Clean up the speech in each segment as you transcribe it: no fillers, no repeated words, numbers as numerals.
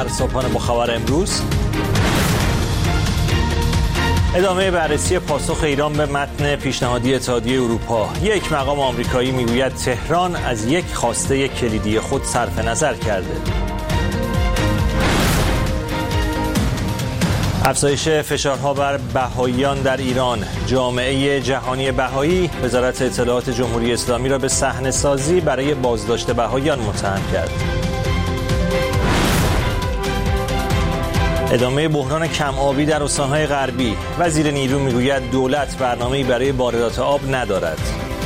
صبحانه با خبر امروز. ادامه بررسی پاسخ ایران به متن پیشنهادی اتحادیه اروپا. یک مقام آمریکایی میگوید تهران از یک خواسته کلیدی خود صرف نظر کرده. افزایش فشارها بر بهائیان در ایران. جامعه جهانی بهایی وزارت اطلاعات جمهوری اسلامی را به صحنه‌سازی برای بازداشت بهائیان متهم کرد. ادامه بحران کم آبی در استان‌های غربی. وزیر نیرو میگوید دولت برنامه‌ای برای واردات آب ندارد.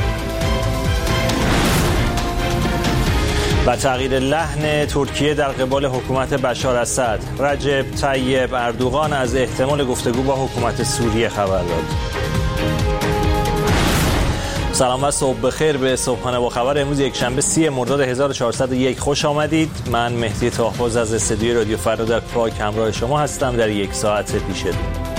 و تغییر لحن ترکیه در قبال حکومت بشار اسد. رجب طیب اردوغان از احتمال گفتگو با حکومت سوریه خبر داد. سلام و صبح بخیر به صبحانه با خبر امروز یکشنبه 30 مرداد 1401 خوش آمدید. من مهدی طاهباز از استودیوی رادیو فردا در پراگ همراه شما هستم در یک ساعت پیش رو.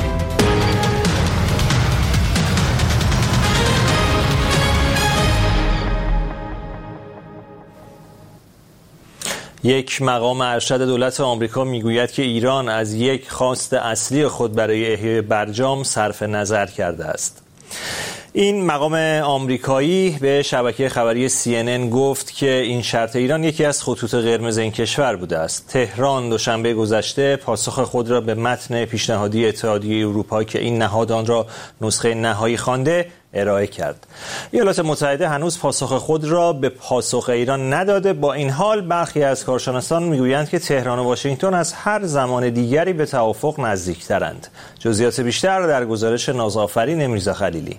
یک مقام ارشد دولت آمریکا میگوید که ایران از یک خواست اصلی خود برای احیای برجام صرف نظر کرده است. این مقام آمریکایی به شبکه خبری CNN گفت که این شرط ایران یکی از خطوط قرمز این کشور بوده است. تهران دوشنبه گذشته پاسخ خود را به متن پیشنهادی اتحادیه اروپا که این نهاد آن را نسخه نهایی خوانده ارائه کرد. ایالات متحده هنوز پاسخ خود را به پاسخ ایران نداده. با این حال برخی از کارشناسان میگویند که تهران و واشنگتن از هر زمان دیگری به توافق نزدیکترند. جزئیات بیشتر در گزارش نازآفرین میرزا خلیلی.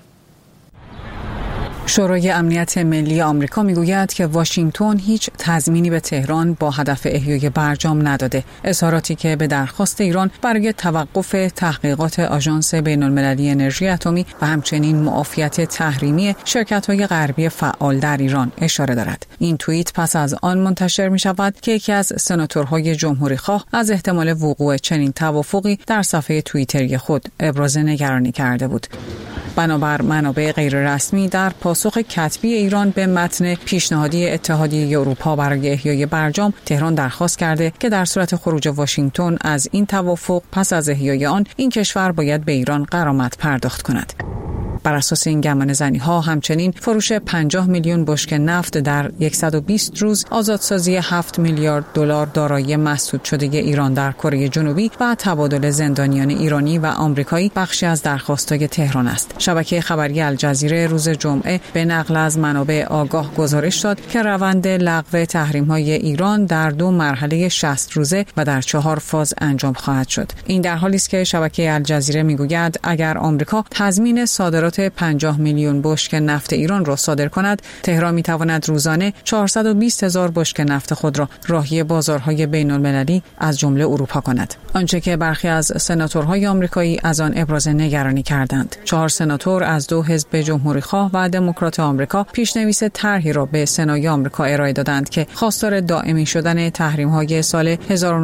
شورای امنیت ملی آمریکا میگوید که واشنگتن هیچ تضمینی به تهران با هدف احیای برجام نداده. اظهاراتی که به درخواست ایران برای توقف تحقیقات آژانس بین‌المللی انرژی اتمی و همچنین معافیت تحریمی شرکت‌های غربی فعال در ایران اشاره دارد. این توییت پس از آن منتشر می‌شود که یکی از سناتورهای جمهوری‌خواه از احتمال وقوع چنین توافقی در صفحه توییتری خود ابراز نگرانی کرده بود. بنابر منابع غیررسمی در پاسخ کتبی ایران به متن پیشنهادی اتحادیه اروپا برای احیای برجام، تهران درخواست کرده که در صورت خروج واشنگتن از این توافق پس از احیای آن، این کشور باید به ایران غرامت پرداخت کند. بر اساس این گمانه‌زنی‌ها همچنین فروش 50 میلیون بشکه نفت در 120 روز، آزادسازی 7 میلیارد دلار دارایی مسدود شده ایران در کره جنوبی و تبادل زندانیان ایرانی و آمریکایی بخشی از درخواست‌های تهران است. شبکه خبری الجزیره روز جمعه به نقل از منابع آگاه گزارش داد که روند لغو تحریم‌های ایران در 2 مرحله 60 روزه و در 4 فاز انجام خواهد شد. این در حالی است که شبکه الجزیره میگوید اگر آمریکا تضمین صادرات 50 میلیون بشکه نفت ایران را صادر کند، تهران میتواند روزانه 420,000 بشکه نفت خود را راهی بازارهای بین‌المللی از جمله اروپا کند. آنچه که برخی از سناتورهای آمریکایی از آن ابراز نگرانی کردند. 4 سناتور از 2 حزب جمهوری‌خواه و دموکرات آمریکا پیشنویس طرحی را به سنای آمریکا ارائه دادند که خواستار دائمی شدن تحریم‌های سال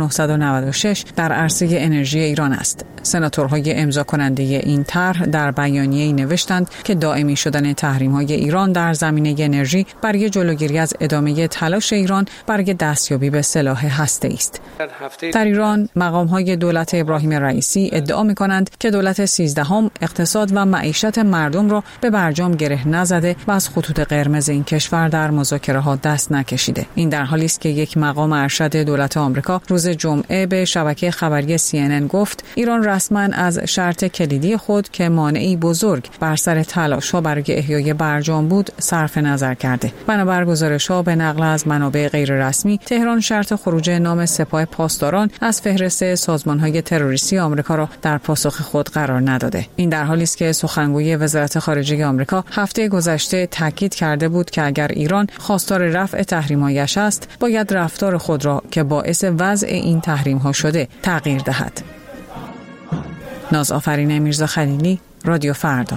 1996 در عرصه انرژی ایران است. سناتورهای امضا کننده این طرح در بیانیه‌ای نوشتند که دائمی شدن تحریم‌های ایران در زمینه انرژی برای جلوگیری از ادامه تلاش ایران برای دستیابی به سلاح هسته‌ای است. در ایران مقام‌های دولت ابراهیم رئیسی ادعا می‌کنند که دولت 13 اقتصاد و معیشت مردم را به برجام گره نزده و از خطوط قرمز این کشور در مذاکره‌ها دست نکشیده. این در حالی است که یک مقام ارشد دولت آمریکا روز جمعه به شبکه خبری CNN گفت ایران رسما از شرط کلیدی خود که مانعی بزرگ بر سر تلاش‌ها برای احیای برجام بود صرف نظر کرده. بنابر گزارش‌ها به نقل از منابع غیررسمی، تهران شرط خروج نام سپاه پاسداران از فهرست سازمان‌های تروریستی آمریکا را در پاسخ خود قرار نداده. این در حالی است که سخنگوی وزارت خارجه آمریکا هفته گذشته تاکید کرده بود که اگر ایران خواستار رفع تحریم‌هایش است، باید رفتار خود را که باعث وضع این تحریم‌ها شده تغییر دهد. نازآفرین میرزا خلیلی، رادیو فردا.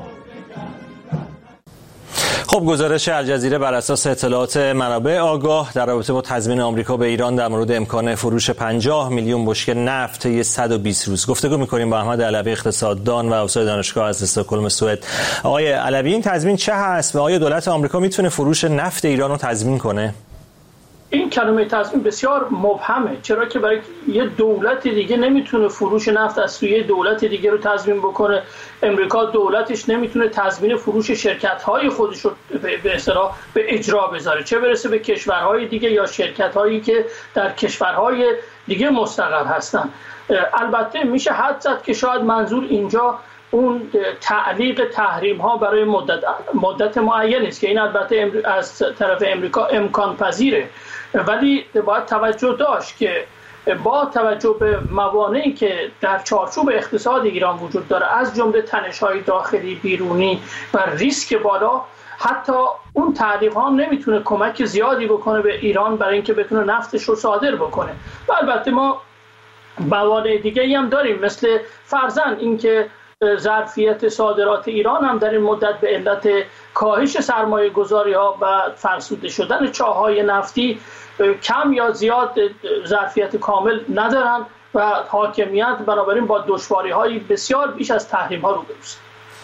خب گزارش الجزیره بر اساس اطلاعات منابع آگاه در رابطه با تضمین آمریکا به ایران در مورد امکان فروش 50 میلیون بشکه نفت طی 120 روز. گفتگو می‌کنیم با احمد علوی اقتصاددان و استاد دانشگاه از استکهلم سوئد. آقای علوی، این تضمین چه هست و آیا دولت آمریکا میتونه فروش نفت ایران رو تضمین کنه؟ این کلمه تضمین بسیار مبهمه، چرا که برای یه دولت دیگه نمیتونه فروش نفت از سوی دولت دیگه رو تضمین بکنه. امریکا دولتش نمیتونه تضمین فروش شرکت‌های خودش رو به اصطلاح به اجرا بذاره، چه برسه به کشورهای دیگه یا شرکت‌هایی که در کشورهای دیگه مستقر هستن. البته میشه حد زد که شاید منظور اینجا اون تعلیق تحریم ها برای مدت معین است که این البته از طرف امریکا امکان پذیره، ولی باید توجه داشت که با توجه به موانعی که در چارچوب اقتصاد ایران وجود داره، از جمله تنش‌های داخلی بیرونی و ریسک بالا، حتی اون تعلیق ها نمیتونه کمک زیادی بکنه به ایران برای اینکه بتونه نفتش رو صادر بکنه. و البته ما موانع دیگه‌ای هم داریم، مثل فرضاً اینکه ظرفیت صادرات ایران هم در این مدت به علت کاهش سرمایه گذاری ها و فرسوده شدن چاه‌های نفتی کم یا زیاد ظرفیت کامل ندارند و حاکمیت بنابراین با دشواری‌های بسیار بیش از تحریم ها روبرو است.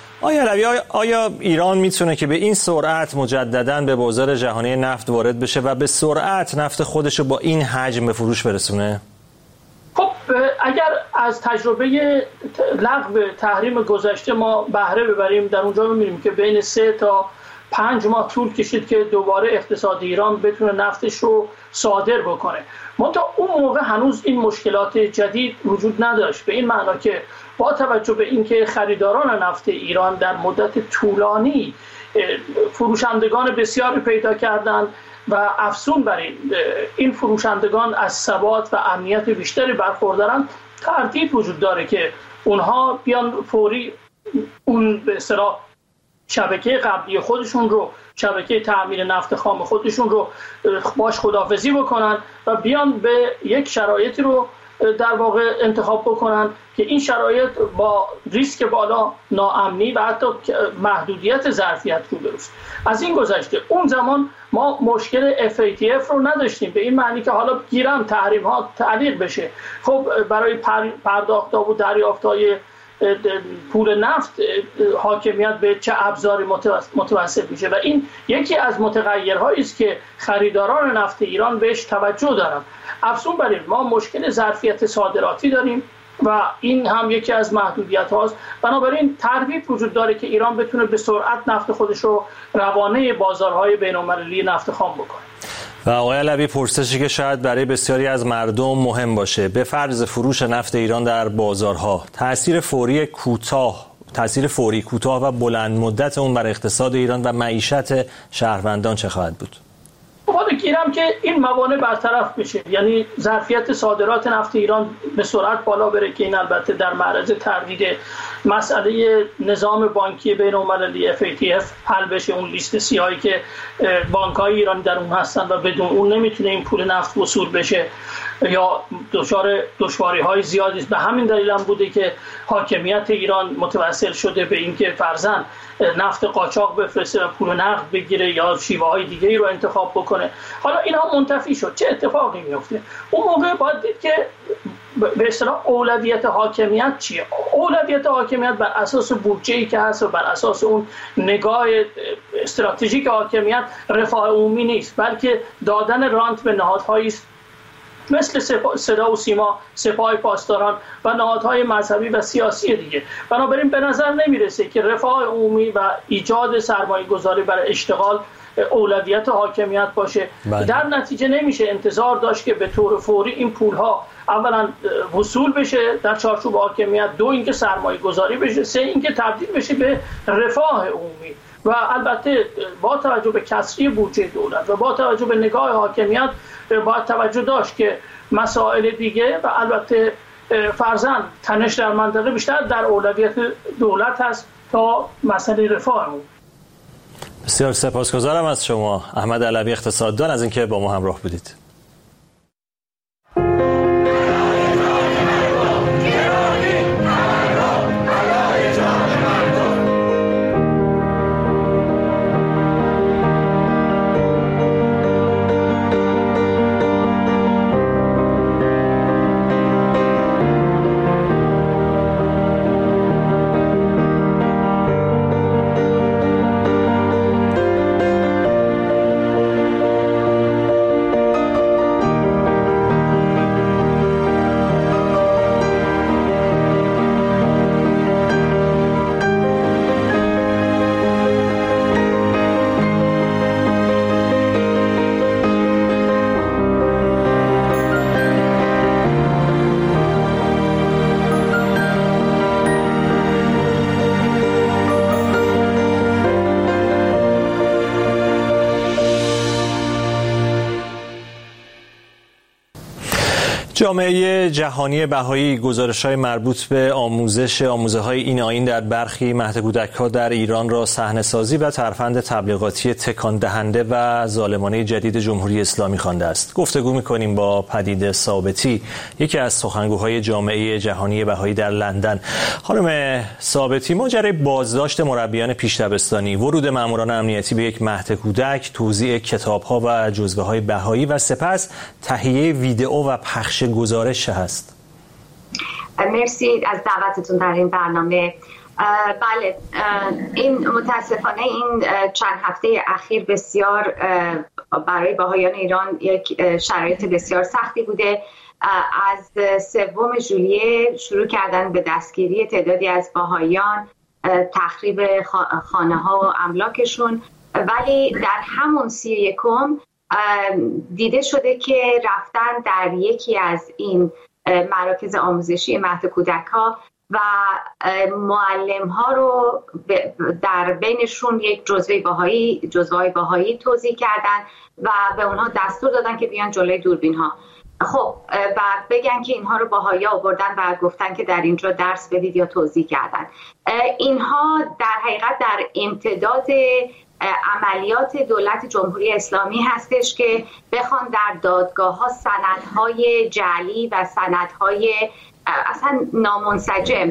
آیا ایران میتونه که به این سرعت مجدداً به بازار جهانی نفت وارد بشه و به سرعت نفت خودش رو با این حجم به فروش برسونه؟ خب اگر از تجربه لغو تحریم گذشته ما بهره ببریم، در اونجا می‌بینیم که بین 3 تا 5 ماه طول کشید که دوباره اقتصاد ایران بتونه نفتش رو صادر بکنه. منتها اون موقع هنوز این مشکلات جدید وجود نداشت، به این معنا که با توجه به اینکه خریداران نفت ایران در مدت طولانی فروشندگان بسیاری پیدا کردند و افزون بر این فروشندگان از ثبات و امنیت بیشتری برخوردارند، تردید وجود داره که اونها بیان فوری اون به اصطلاح شبکه قبلی خودشون رو، شبکه تأمین نفت خام خودشون رو باش خداحافظی بکنن و بیان به یک شرایطی رو در واقع انتخاب بکنن که این شرایط با ریسک بالا، ناامنی و حتی محدودیت ظرفیت روبروست. از این گذشته اون زمان ما مشکل FATF رو نداشتیم، به این معنی که حالا گیرم تحریم ها تعلیق بشه. خب برای پرداخت و دریافت‌های پول نفت حاکمیت به چه ابزاری متوسل میشه و این یکی از متغیرهایی است که خریداران نفت ایران بهش توجه دارن. افزون بر این ما مشکل ظرفیت صادراتی داریم و این هم یکی از محدودیت هاست. بنابراین تردید وجود داره که ایران بتونه به سرعت نفت خودش رو روانه بازارهای بین‌المللی نفت خام بکنه. و آقای علوی، پرسشی که شاید برای بسیاری از مردم مهم باشه، به فرض فروش نفت ایران در بازارها، تأثیر فوری کوتاه و بلند مدت اون بر اقتصاد ایران و معیشت شهروندان چه خواهد بود؟ گیرم که این موانع برطرف بشه، یعنی ظرفیت صادرات نفت ایران به سرعت بالا بره که این البته در معرض تردید مسئله نظام بانکی بین‌المللی FATF حل بشه، اون لیست سیاهی که بانک‌های ایرانی در اون هستن و بدون اون نمیتونه این پول نفت وصول بشه یا دچار دشواری‌های زیادی است. به همین دلیل هم بوده که حاکمیت ایران متوسل شده به اینکه فرضاً نفت قاچاق بفرسته و پول نقد بگیره یا شیوه‌های دیگه‌ای رو انتخاب بکنه. حالا اینها منتفی شد، چه اتفاقی میفته؟ اون موقع باید دید که به اصطلاح اولویت حاکمیت چیه؟ اولویت حاکمیت بر اساس بودجه‌ای که هست و بر اساس اون نگاه استراتژیک حاکمیت رفاه عمومی نیست، بلکه دادن رانت به نهادهایی است مثل صدا و سیما، سپاه پاسداران و نهادهای مذهبی و سیاسی دیگه. بنابراین به نظر نمیرسه که رفاه عمومی و ایجاد سرمایه گذاری برای اشتغال اولویت حاکمیت باشه. در نتیجه نمیشه انتظار داشت که به طور فوری این پولها اولا وصول بشه در چارچوب حاکمیت، دو اینکه سرمایه گذاری بشه، سه اینکه تبدیل بشه به رفاه عمومی. و البته با توجه به کسری بودجه دولت و با توجه به نگاه حاکمیت باید توجه داشت که مسائل دیگه و البته فرضاً تنش در منطقه بیشتر در اولویت دولت هست تا مسئله رفاه عمومی. بسیار سپاسگزارم از شما احمد علوی، اقتصاددان، از اینکه با ما همراه بودید. جامعه جهانی بهایی گزارش‌های مربوط به آموزه‌های این آیین در برخی مهد کودک‌ها در ایران را صحنه‌سازی و ترفند تبلیغاتی تکان دهنده و ظالمانه جدید جمهوری اسلامی خوانده است. گفتگو می‌کنیم با پدیده ثابتی، یکی از سخنگوهای جامعه جهانی بهایی در لندن. خانم ثابتی، ماجرای بازداشت مربیان پیش‌دبستانی، ورود ماموران امنیتی به یک مهد کودک، توزیع کتاب‌ها و جزوه‌های بهایی و سپس تهیه ویدئو و پخش گزارش هست. مرسی از دعوتتون در این برنامه. بله، این متاسفانه این چند هفته اخیر بسیار برای بهایان ایران یک شرایط بسیار سختی بوده. از 3 ژوئیه شروع کردن به دستگیری تعدادی از بهایان، تخریب خانه ها و املاکشون، ولی در همون 31 دیده شده که رفتن در یکی از این مراکز آموزشی مهد کودک ها و معلم ها رو در بینشون یک جزوه بهایی توزیع کردن و به اونها دستور دادن که بیان جلوی دوربین ها. خب و بگن که اینها رو بهایی آوردن و گفتن که در اینجا درس بدید یا توزیع کردن. اینها در حقیقت در امتداد عملیات دولت جمهوری اسلامی هستش که بخوان در دادگاه ها سندهای جعلی و سندهای اصلا نامنسجم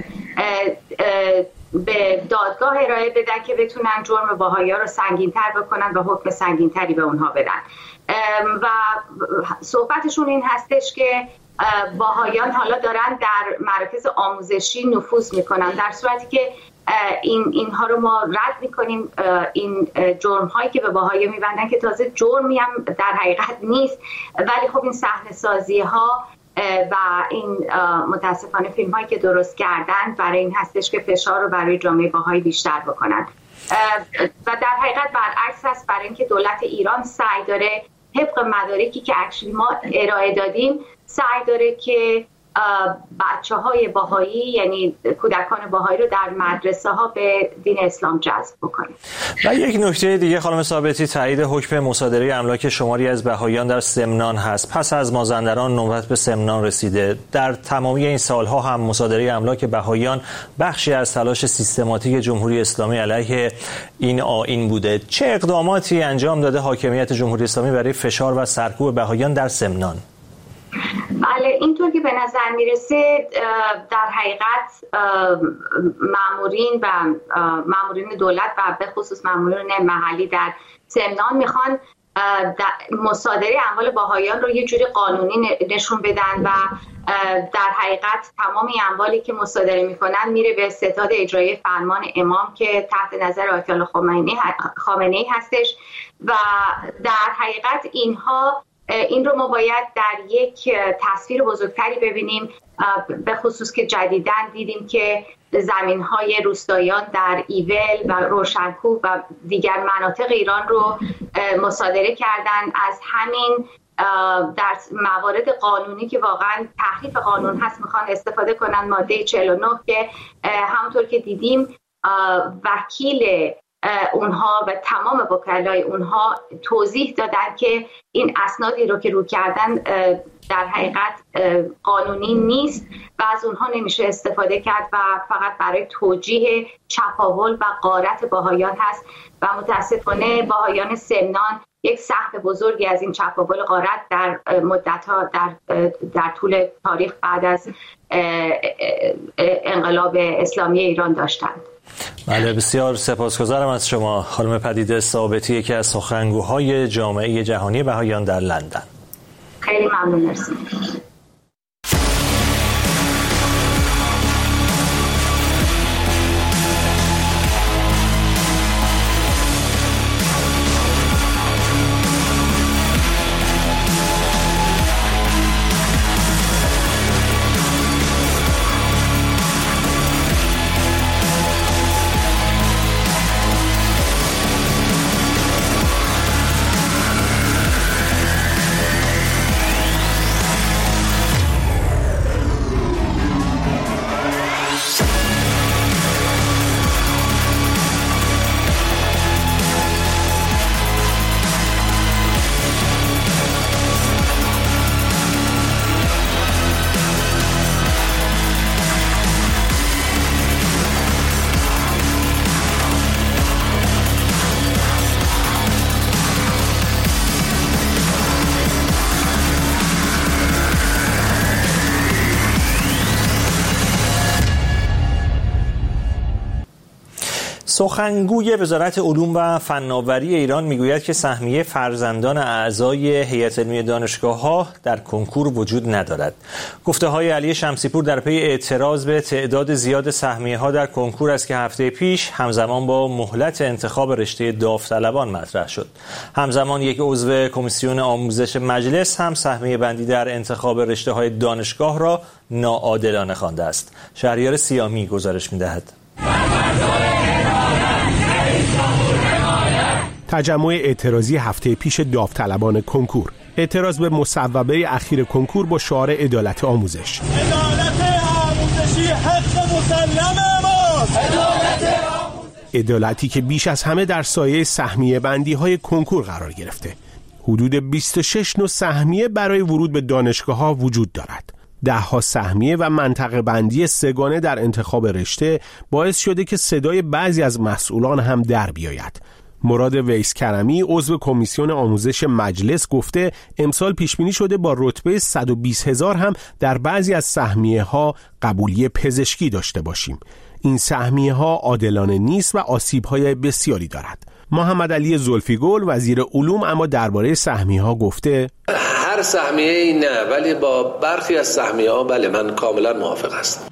به دادگاه ارائه بدن که بتونن جرم بهائی‌ها رو سنگین‌تر بکنن و حکم سنگین‌تری به اونها بدن. و صحبتشون این هستش که بهائیان حالا دارن در مراکز آموزشی نفوذ میکنن، در صورتی که اینها رو ما رد میکنیم. این جرم هایی که به بهایی میبندن که تازه جرمی هم در حقیقت نیست، ولی خب این صحنه سازی ها و این متاسفانه فیلم هایی که درست کردن برای این هستش که فشار رو برای جامعه بهایی بیشتر بکنن و در حقیقت برعکس است، برای اینکه دولت ایران سعی داره طبق مدارکی که اکچولی ما ارائه دادیم سعی داره که بچه‌های بهایی یعنی کودکان بهایی رو در مدرسه ها به دین اسلام جذب بکنه. و یک نکته دیگه خانم ثابتی، تایید حکم مصادره املاک شماری از بهاییان در سمنان هست. پس از مازندران نوبت به سمنان رسیده. در تمامی این سالها هم مصادره املاک بهاییان بخشی از تلاش سیستماتیک جمهوری اسلامی علیه این آیین بوده. چه اقداماتی انجام داده حاکمیت جمهوری اسلامی برای فشار و سرکوب بهاییان در سمنان؟ بله، اینطور که به نظر میرسه در حقیقت مامورین دولت و به خصوص مامورین محلی در سمنان میخوان مصادره اموال بهائیان رو یه جوری قانونی نشون بدن و در حقیقت تمام اموالی که مصادره میکنن میره به ستاد اجرایی فرمان امام که تحت نظر آیت الله خامنه‌ای هستش و در حقیقت این رو ما باید در یک تصویر بزرگتری ببینیم، به خصوص که جدیداً دیدیم که زمین‌های روستاییان در ایول و روشنکوه و دیگر مناطق ایران رو مصادره کردن. از همین در موارد قانونی که واقعاً تحریف قانون هست میخوان استفاده کنن. ماده 49 که همونطور که دیدیم وکیل اونها و تمام وکلای اونها توضیح دادن که این اسنادی رو که رو کردن در حقیقت قانونی نیست و از اونها نمیشه استفاده کرد و فقط برای توجیه چپاول و غارت بهائیان هست و متاسفانه بهائیان سمنان یک سهم بزرگی از این چپاول غارت در مدت‌ها در طول تاریخ بعد از انقلاب اسلامی ایران داشتند. بله، بسیار سپاسگزارم از شما خانم پدیده ثابتی، یکی از سخنگوهای جامعه جهانی بهائیان در لندن. خیلی ممنون، مرسی. سخنگوی وزارت علوم و فناوری ایران میگوید که سهمیه فرزندان اعضای هیئت علمی دانشگاه‌ها در کنکور وجود ندارد. گفته‌های علی شمسیپور در پی اعتراض به تعداد زیاد سهمیه‌ها در کنکور است که هفته پیش همزمان با مهلت انتخاب رشته داوطلبان مطرح شد. همزمان یک عضو کمیسیون آموزش مجلس هم سهمیه بندی در انتخاب رشته‌های دانشگاه را ناعادلانه خوانده است. شهریار سیامی گزارش می‌دهد. تجمع اعتراضی هفته پیش داوطلبان کنکور، اعتراض به مصوبه اخیر کنکور با شعار عدالت آموزش. عدالت آموزشی حق مسلم ماست. عدالتی که بیش از همه در سایه سهمیه بندی های کنکور قرار گرفته. حدود 26 نوع سهمیه برای ورود به دانشگاه ها وجود دارد. 10 سهمیه و منطقه بندی سگانه در انتخاب رشته باعث شده که صدای بعضی از مسئولان هم در بیاید. مراد ویس کرمی عضو کمیسیون آموزش مجلس گفته امسال پیشبینی شده با رتبه 120,000 هم در بعضی از سهمیه ها قبولی پزشکی داشته باشیم. این سهمیه ها عادلانه نیست و آسیب های بسیاری دارد. محمد علی زلفیگل وزیر علوم اما درباره سهمیه ها گفته هر سهمیه ای نه، ولی با برخی از سهمیه ها بله، من کاملا موافق هستم.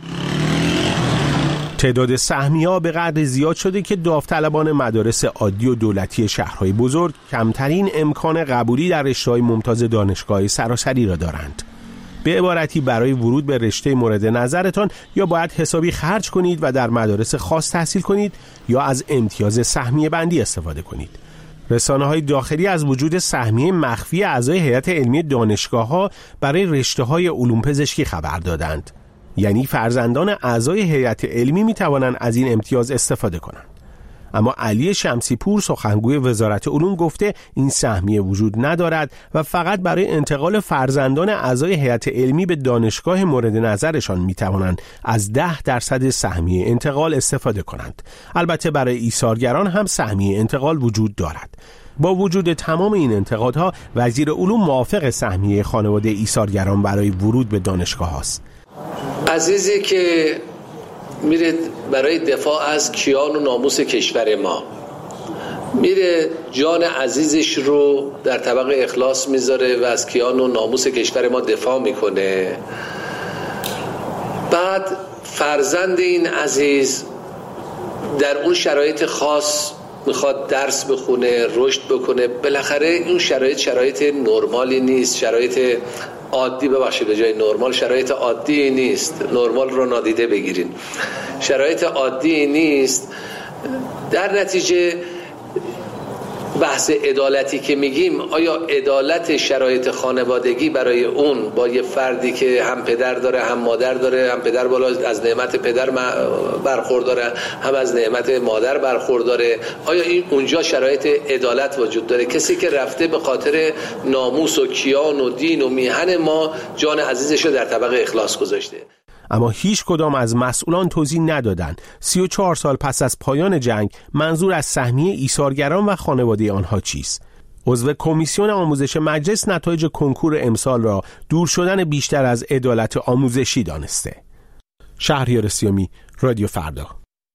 تعداد سهمیه‌ها به قدر زیاد شده که داوطلبان مدارس عادی و دولتی شهرهای بزرگ کمترین امکان قبولی در رشته‌های ممتاز دانشگاه سراسری را دارند. به عبارتی برای ورود به رشته مورد نظرتان یا باید حسابی خرج کنید و در مدارس خاص تحصیل کنید یا از امتیاز سهمیه بندی استفاده کنید. رسانه‌های داخلی از وجود سهمیه مخفی اعضای هیئت علمی دانشگاه‌ها برای رشته‌های علوم پزشکی خبر دادند. یعنی فرزندان اعضای هیئت علمی می توانند از این امتیاز استفاده کنند. اما علی شمسیپور سخنگوی وزارت علوم گفته این سهمیه وجود ندارد و فقط برای انتقال فرزندان اعضای هیئت علمی به دانشگاه مورد نظرشان می توانند از 10% سهمیه انتقال استفاده کنند. البته برای ایثارگران هم سهمیه انتقال وجود دارد. با وجود تمام این انتقادها وزیر علوم موافق سهمیه خانواده ایثارگران برای ورود به دانشگاه است. عزیزی که میره برای دفاع از کیان و ناموس کشور ما، میره جان عزیزش رو در طبق اخلاص میذاره و از کیان و ناموس کشور ما دفاع میکنه، بعد فرزند این عزیز در اون شرایط خاص میخواد درس بخونه، رشد بکنه، بالاخره این شرایط نرمالی نیست، شرایط عادی، ببخشید به جای نرمال، شرایط عادی نیست، نرمال رو نادیده بگیرین، شرایط عادی نیست. در نتیجه بحث عدالتی که میگیم، آیا عدالت شرایط خانوادگی برای اون با یه فردی که هم پدر داره هم مادر داره، هم پدر بالا از نعمت پدر برخورداره هم از نعمت مادر برخورداره، آیا این اونجا شرایط عدالت وجود داره؟ کسی که رفته به خاطر ناموس و کیان و دین و میهن ما جان عزیزش رو در طبق اخلاص گذاشته. اما هیچ کدام از مسئولان توضیح ندادند 34 سال پس از پایان جنگ منظور از سهمیه ایثارگران و خانواده آنها چیست. عضو کمیسیون آموزش مجلس نتایج کنکور امسال را دور شدن بیشتر از عدالت آموزشی دانسته. شهریار سیامی، رادیو فردا.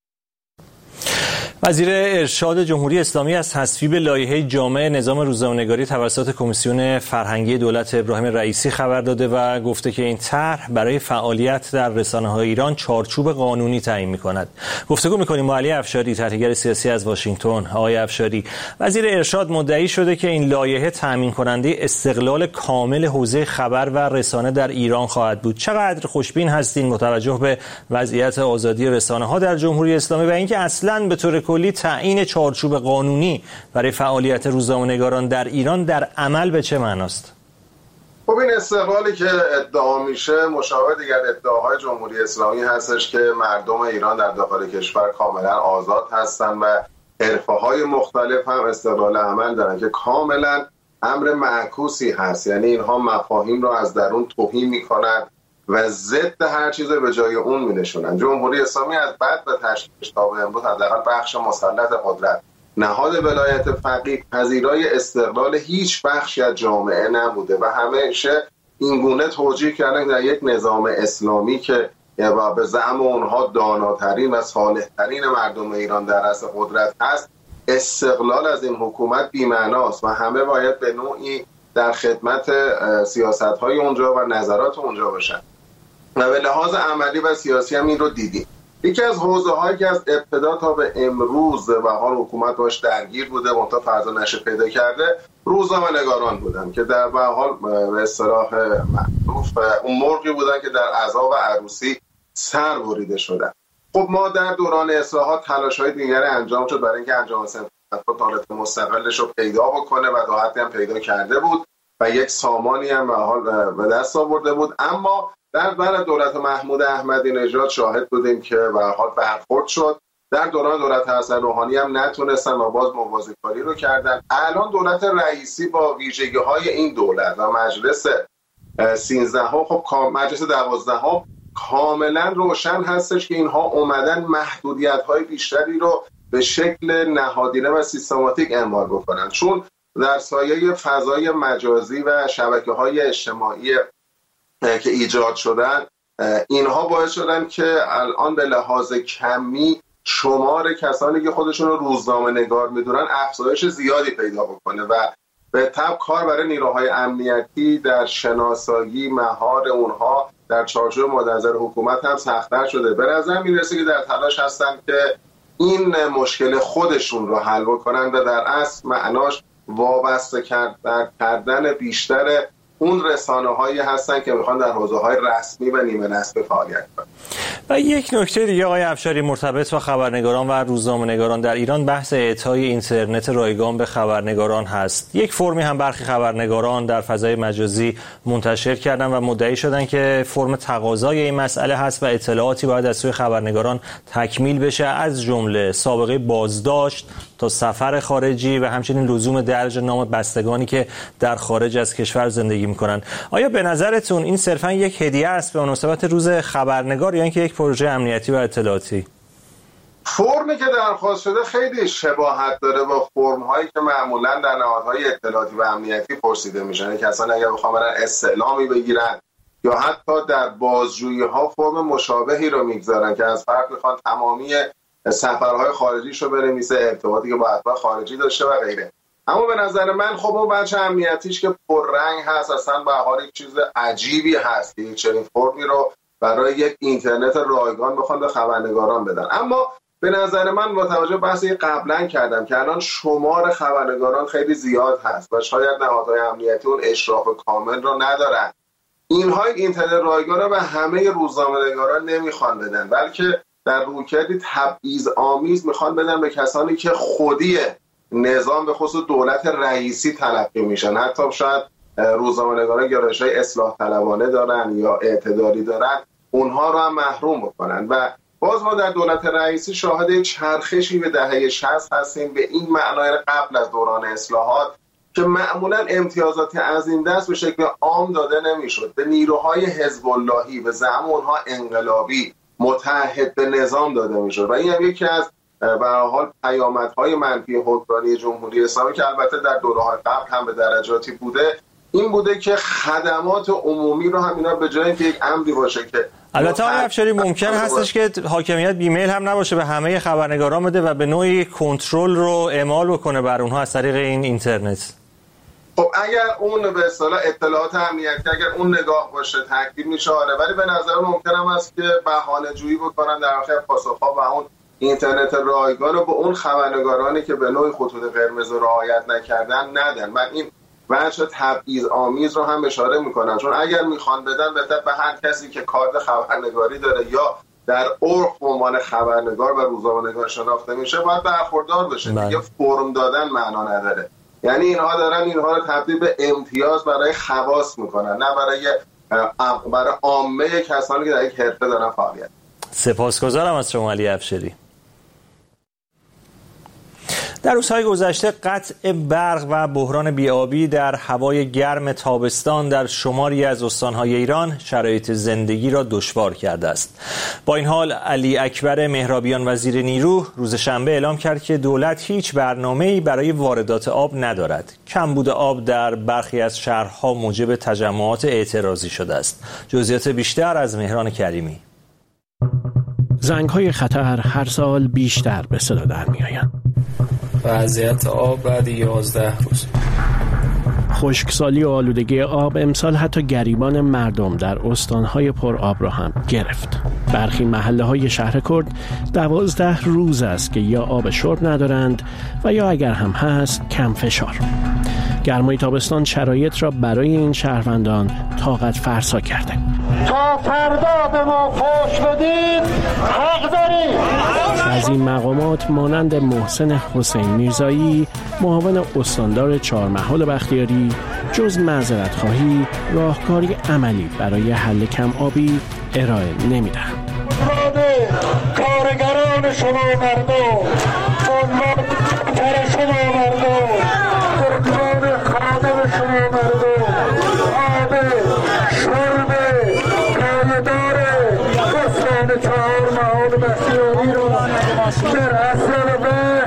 وزیر ارشاد جمهوری اسلامی از تصویب لایحه جامع نظام روزنامه‌نگاری توسط کمیسیون فرهنگی دولت ابراهیم رئیسی خبر داده و گفته که این طرح برای فعالیت در رسانه‌های ایران چارچوب قانونی تعیین می‌کند. گفتگو می‌کنیم با علی افشاری، تحلیلگر سیاسی از واشنگتن. آقای افشاری، وزیر ارشاد مدعی شده که این لایحه تامین کننده استقلال کامل حوزه خبر و رسانه در ایران خواهد بود. چقدر خوشبین هستین متوجه به وضعیت آزادی رسانه‌ها در جمهوری اسلامی و اینکه اصلاً به طور کلی تعیین چارچوب قانونی برای فعالیت روزنامه‌نگاران در ایران در عمل به چه معناست؟ خب این استقلالی که ادعا میشه مشابه دیگر ادعاهای جمهوری اسلامی هستش که مردم ایران در داخل کشور کاملا آزاد هستند و حرفه‌های مختلف هم استقلال عمل دارن که کاملا امر معکوسی هست. یعنی اینها مفاهیم رو از درون توهین میکنند و ضد هر چیز به جای اون می‌نشونن. جمهوری اسلامی از بعد به تشکیلش تا به امروز حداقل بخش مسلط قدرت، نهاد ولایت فقیه، پذیرای استقلال هیچ بخشی از جامعه نبوده و همیشه این گونه توجیه کردن در یک نظام اسلامی که و به زعم اونها داناترین و صالحترین مردم ایران در رأس قدرت هست، استقلال از این حکومت بی‌معناست و همه باید به نوعی در خدمت سیاست‌های اونجا و نظرات اونجا باشن و به لحاظ عملی و سیاسی هم این رو دیدیم. یکی از حوزه‌هایی که از ابتدا تا به امروز و حال حکومت باش درگیر بوده منتها فرض نشه پیدا کرده، روزنامه‌نگاران بودن که در به حال به اصطلاح معروف اون مرغی بودن که در عزا و عروسی سر بریده شدن. خب ما در دوران اصلاحات تلاش‌های دیگری انجام شد برای اینکه انجام صنعت حالت مستقلش رو پیدا بکنه و تا حدی هم پیدا کرده بود و یک سامانی هم به حال به دست آورده بود، اما در دولت محمود احمدی نژاد شاهد بودیم که به حال برخورد شد. در دولت حسن روحانی هم نتونستن و باز موازی‌کاری رو کردن. الان دولت رئیسی با ویژگی‌های این دولت و مجلس 13 خب مجلس 12 کاملا روشن هستش که اینها اومدن محدودیت‌های بیشتری رو به شکل نهادینه و سیستماتیک اعمال بکنن، چون در سایه فضای مجازی و شبکه‌های اجتماعی که ایجاد شدن، اینها باعث شدن که الان به لحاظ کمی شمار کسانی که خودشون رو روزنامه نگار میدونن افزایش زیادی پیدا بکنه و به طب کار برای نیروهای امنیتی در شناسایی مهار اونها در چارچوب مدنظر حکومت هم سخت‌تر شده. به نظر میرسه که در تلاش هستن که این مشکل خودشون رو حل بکنن و در اصل معناش وابسته کردن بیشتر اون رسانه‌هایی هستن که میخوان در حوزه‌های رسمی و نیمه رسمی فعالیت کنن. و یک نکته دیگه آقای افشاری مرتبط با خبرنگاران و روزنامه‌نگاران در ایران، بحث اعطای اینترنت رایگان به خبرنگاران هست. یک فرمی هم برخی خبرنگاران در فضای مجازی منتشر کردن و مدعی شدن که فرم تقاضای این مسئله هست و اطلاعاتی باید از سوی خبرنگاران تکمیل بشه، از جمله سابقه بازداشت تا سفر خارجی و همچنین لزوم درج نام بستگانی که در خارج از کشور زندگی میکنن. آیا به نظرتون این صرفا یک هدیه است به مناسبت روز خبرنگار یا اینکه یک پروژه امنیتی و اطلاعاتی؟ فرمی که درخواست شده خیلی شباهت داره با فرم‌هایی که معمولا در نهادهای اطلاعاتی و امنیتی پرسیده میشن. کسانی اگر بخوام برن استعلامی بگیرن یا حتی در بازجویی‌ها فرم مشابهی رو میگذارن که از فرد میخوان تمامی سفرهای خارجیش رو بنویسه، ارتباطی که با اتباع خارجی داشته و غیره. اما به نظر من خب اون بچه امنیتیش که پررنگ هست، اصلا به حال یک چیز عجیبی هست که یک چنین فرمی رو برای یک اینترنت رایگان بخوان به خبرنگاران بدن. اما به نظر من با توجه به بحثی قبلا کردم که الان شمار خبرنگاران خیلی زیاد هست و شاید نهادهای امنیتی اون اشراف کامل رو ندارن. اینها اینترنت رایگان رو به همه روزنامه‌نگاران نمیخوان بدن، بلکه در رویکردی تبعیض آمیز میخوان بدن به کسانی که خودی نظام به خصوص دولت رئیسی تلقی میشن. حتی شاید روزنامه‌نگاران گرایش‌های اصلاح طلبانه دارن یا اعتدالی دارن، اونها رو هم محروم بکنن. و باز ما در دولت رئیسی شاهد چرخشی به دهه 60 هستیم به این معنای قبل از دوران اصلاحات که معمولا امتیازاتی از این دست به شکل عام داده نمیشد، به نیروهای حزب اللهی به زعم اونها انقلابی متحد به نظام داده میشد و این هم یکی از به هر حال پیامدهای منفی حکمرانی جمهوری اسلامی که البته در دوره‌های قبل هم به درجاتی بوده، این بوده که خدمات عمومی رو هم اینا به جای اینکه یک امری باشه که البته آقای افشاری ممکن هستش که حاکمیت بیمیل هم نباشه به همه خبرنگاران بده و به نوعی کنترل رو اعمال بکنه بر اونها از طریق این اینترنت. خب اگر اون به اصطلاح اطلاعات امنیتی اگر اون نگاه باشه تکمیل میشه، ولی به نظر ممکن هم است که بهانه جویی بکنن در واقع پاسخ‌ها و اون اینترنت رایگان رو به اون خبرنگارانی که به نوعی خطوط قرمز رو رعایت نکردن ندن. من این بحث تبعیض آمیز رو هم اشاره میکنم، چون اگر میخوان بدن به هر کسی که کارت خبرنگاری داره یا در عرف به عنوان خبرنگار و روزنامه‌نگار شناخته میشه باید برخوردار بشه. دیگه فرم دادن معنا نداره. یعنی اینها دارن اینها رو تبدیل به امتیاز برای خواص میکنن، نه برای عامه کسانی که در یک حرفه دارن فعالیت. سپاسگزارم از شما علی افشاری. در روزهای گذشته قطع برق و بحران بی‌آبی در هوای گرم تابستان در شماری از استان‌های ایران شرایط زندگی را دشوار کرده است. با این حال علی اکبر مهرابیان وزیر نیرو روز شنبه اعلام کرد که دولت هیچ برنامه‌ای برای واردات آب ندارد. کمبود آب در برخی از شهرها موجب تجمعات اعتراضی شده است. جزئیات بیشتر از مهران کریمی. زنگ‌های خطر هر سال بیشتر به صدا در می‌آیند. وضعیت آب بعد 11 روز. خشکسالی و آلودگی آب امسال حتی گریبان مردم در استانهای پر آب را هم گرفت. برخی محله‌های شهر کرد 12 روز است که یا آب شرب ندارند و یا اگر هم هست کم فشار. گرمای تابستان شرایط را برای این شهروندان طاقت فرسا کرده. تا فردا به ما فحش بدید حق داریم. از این مقامات مانند محسن حسین میرزایی، معاون استاندار چهارمحال بختیاری، جز معذرت خواهی راهکاری عملی برای حل کم آبی ارائه نمیدهند. کارگران شما مردم، بنیادتر شما مردم، دکتر خادم شما مردم، آب شرب پایدار استان چهارمحال بختیاری رو در اصل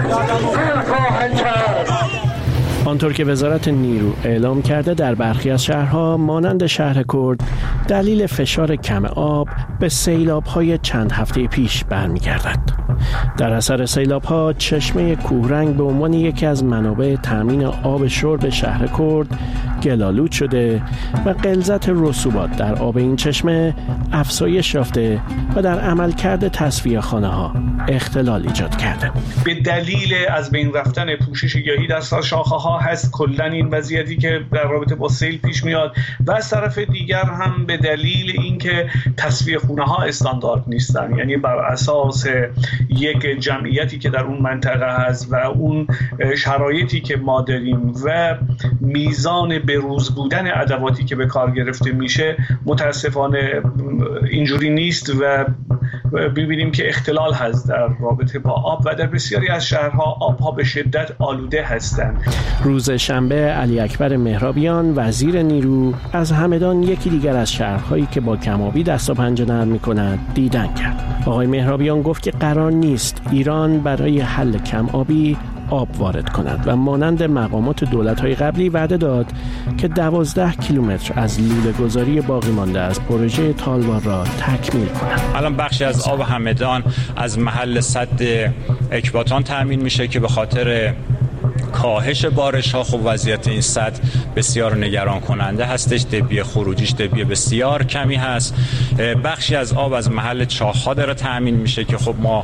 به خواهند کرد. آنطور که وزارت نیرو اعلام کرده در برخی از شهرها مانند شهر کرد دلیل فشار کم آب به سیلاب‌های چند هفته پیش برمیگردد. در اثر سیلاب‌ها چشمه کوهرنگ به عنوان یکی از منابع تامین آب شرب شهر کرد گل‌آلود شده و غلظت رسوبات در آب این چشمه افزایش یافته و در عملکرد تصفیه‌خانه‌ها اختلال ایجاد کرده. به دلیل از بین رفتن پوشش گیاهی در شاخه‌ها هست کلاً این وضعیتی که در رابطه با سیل پیش میاد و از طرف دیگر هم به دلیل اینکه تصفیه‌خانه‌ها استاندارد نیستن، یعنی بر اساس یک جمعیتی که در اون منطقه هست و اون شرایطی که ما داریم و میزان بروز بودن ادواتی که به کار گرفته میشه متاسفانه اینجوری نیست و ببینیم که اختلال هست در رابطه با آب و در بسیاری از شهرها آبها به شدت آلوده هستند. روز شنبه علی اکبر مهرابیان وزیر نیرو از همدان یکی دیگر از شهرهایی که با کم‌آبی دست و پنجه نرم می‌کند دیدن کرد. آقای مهرابیان گفت که قرار نیست ایران برای حل کم‌آبی آب وارد کند و مانند مقامات دولت‌های قبلی وعده داد که 12 کیلومتر از لوله‌گذاری باقی مانده از پروژه تالوار را تکمیل کند. الان بخشی از آب همدان از محل سد اکباتان تامین میشه که به خاطر کاهش بارش ها خب وضعیت این سد بسیار نگران کننده هستش. دبی خروجیش دبی بسیار کمی هست. بخشی از آب از محل چاه‌ها داره تامین میشه که خب ما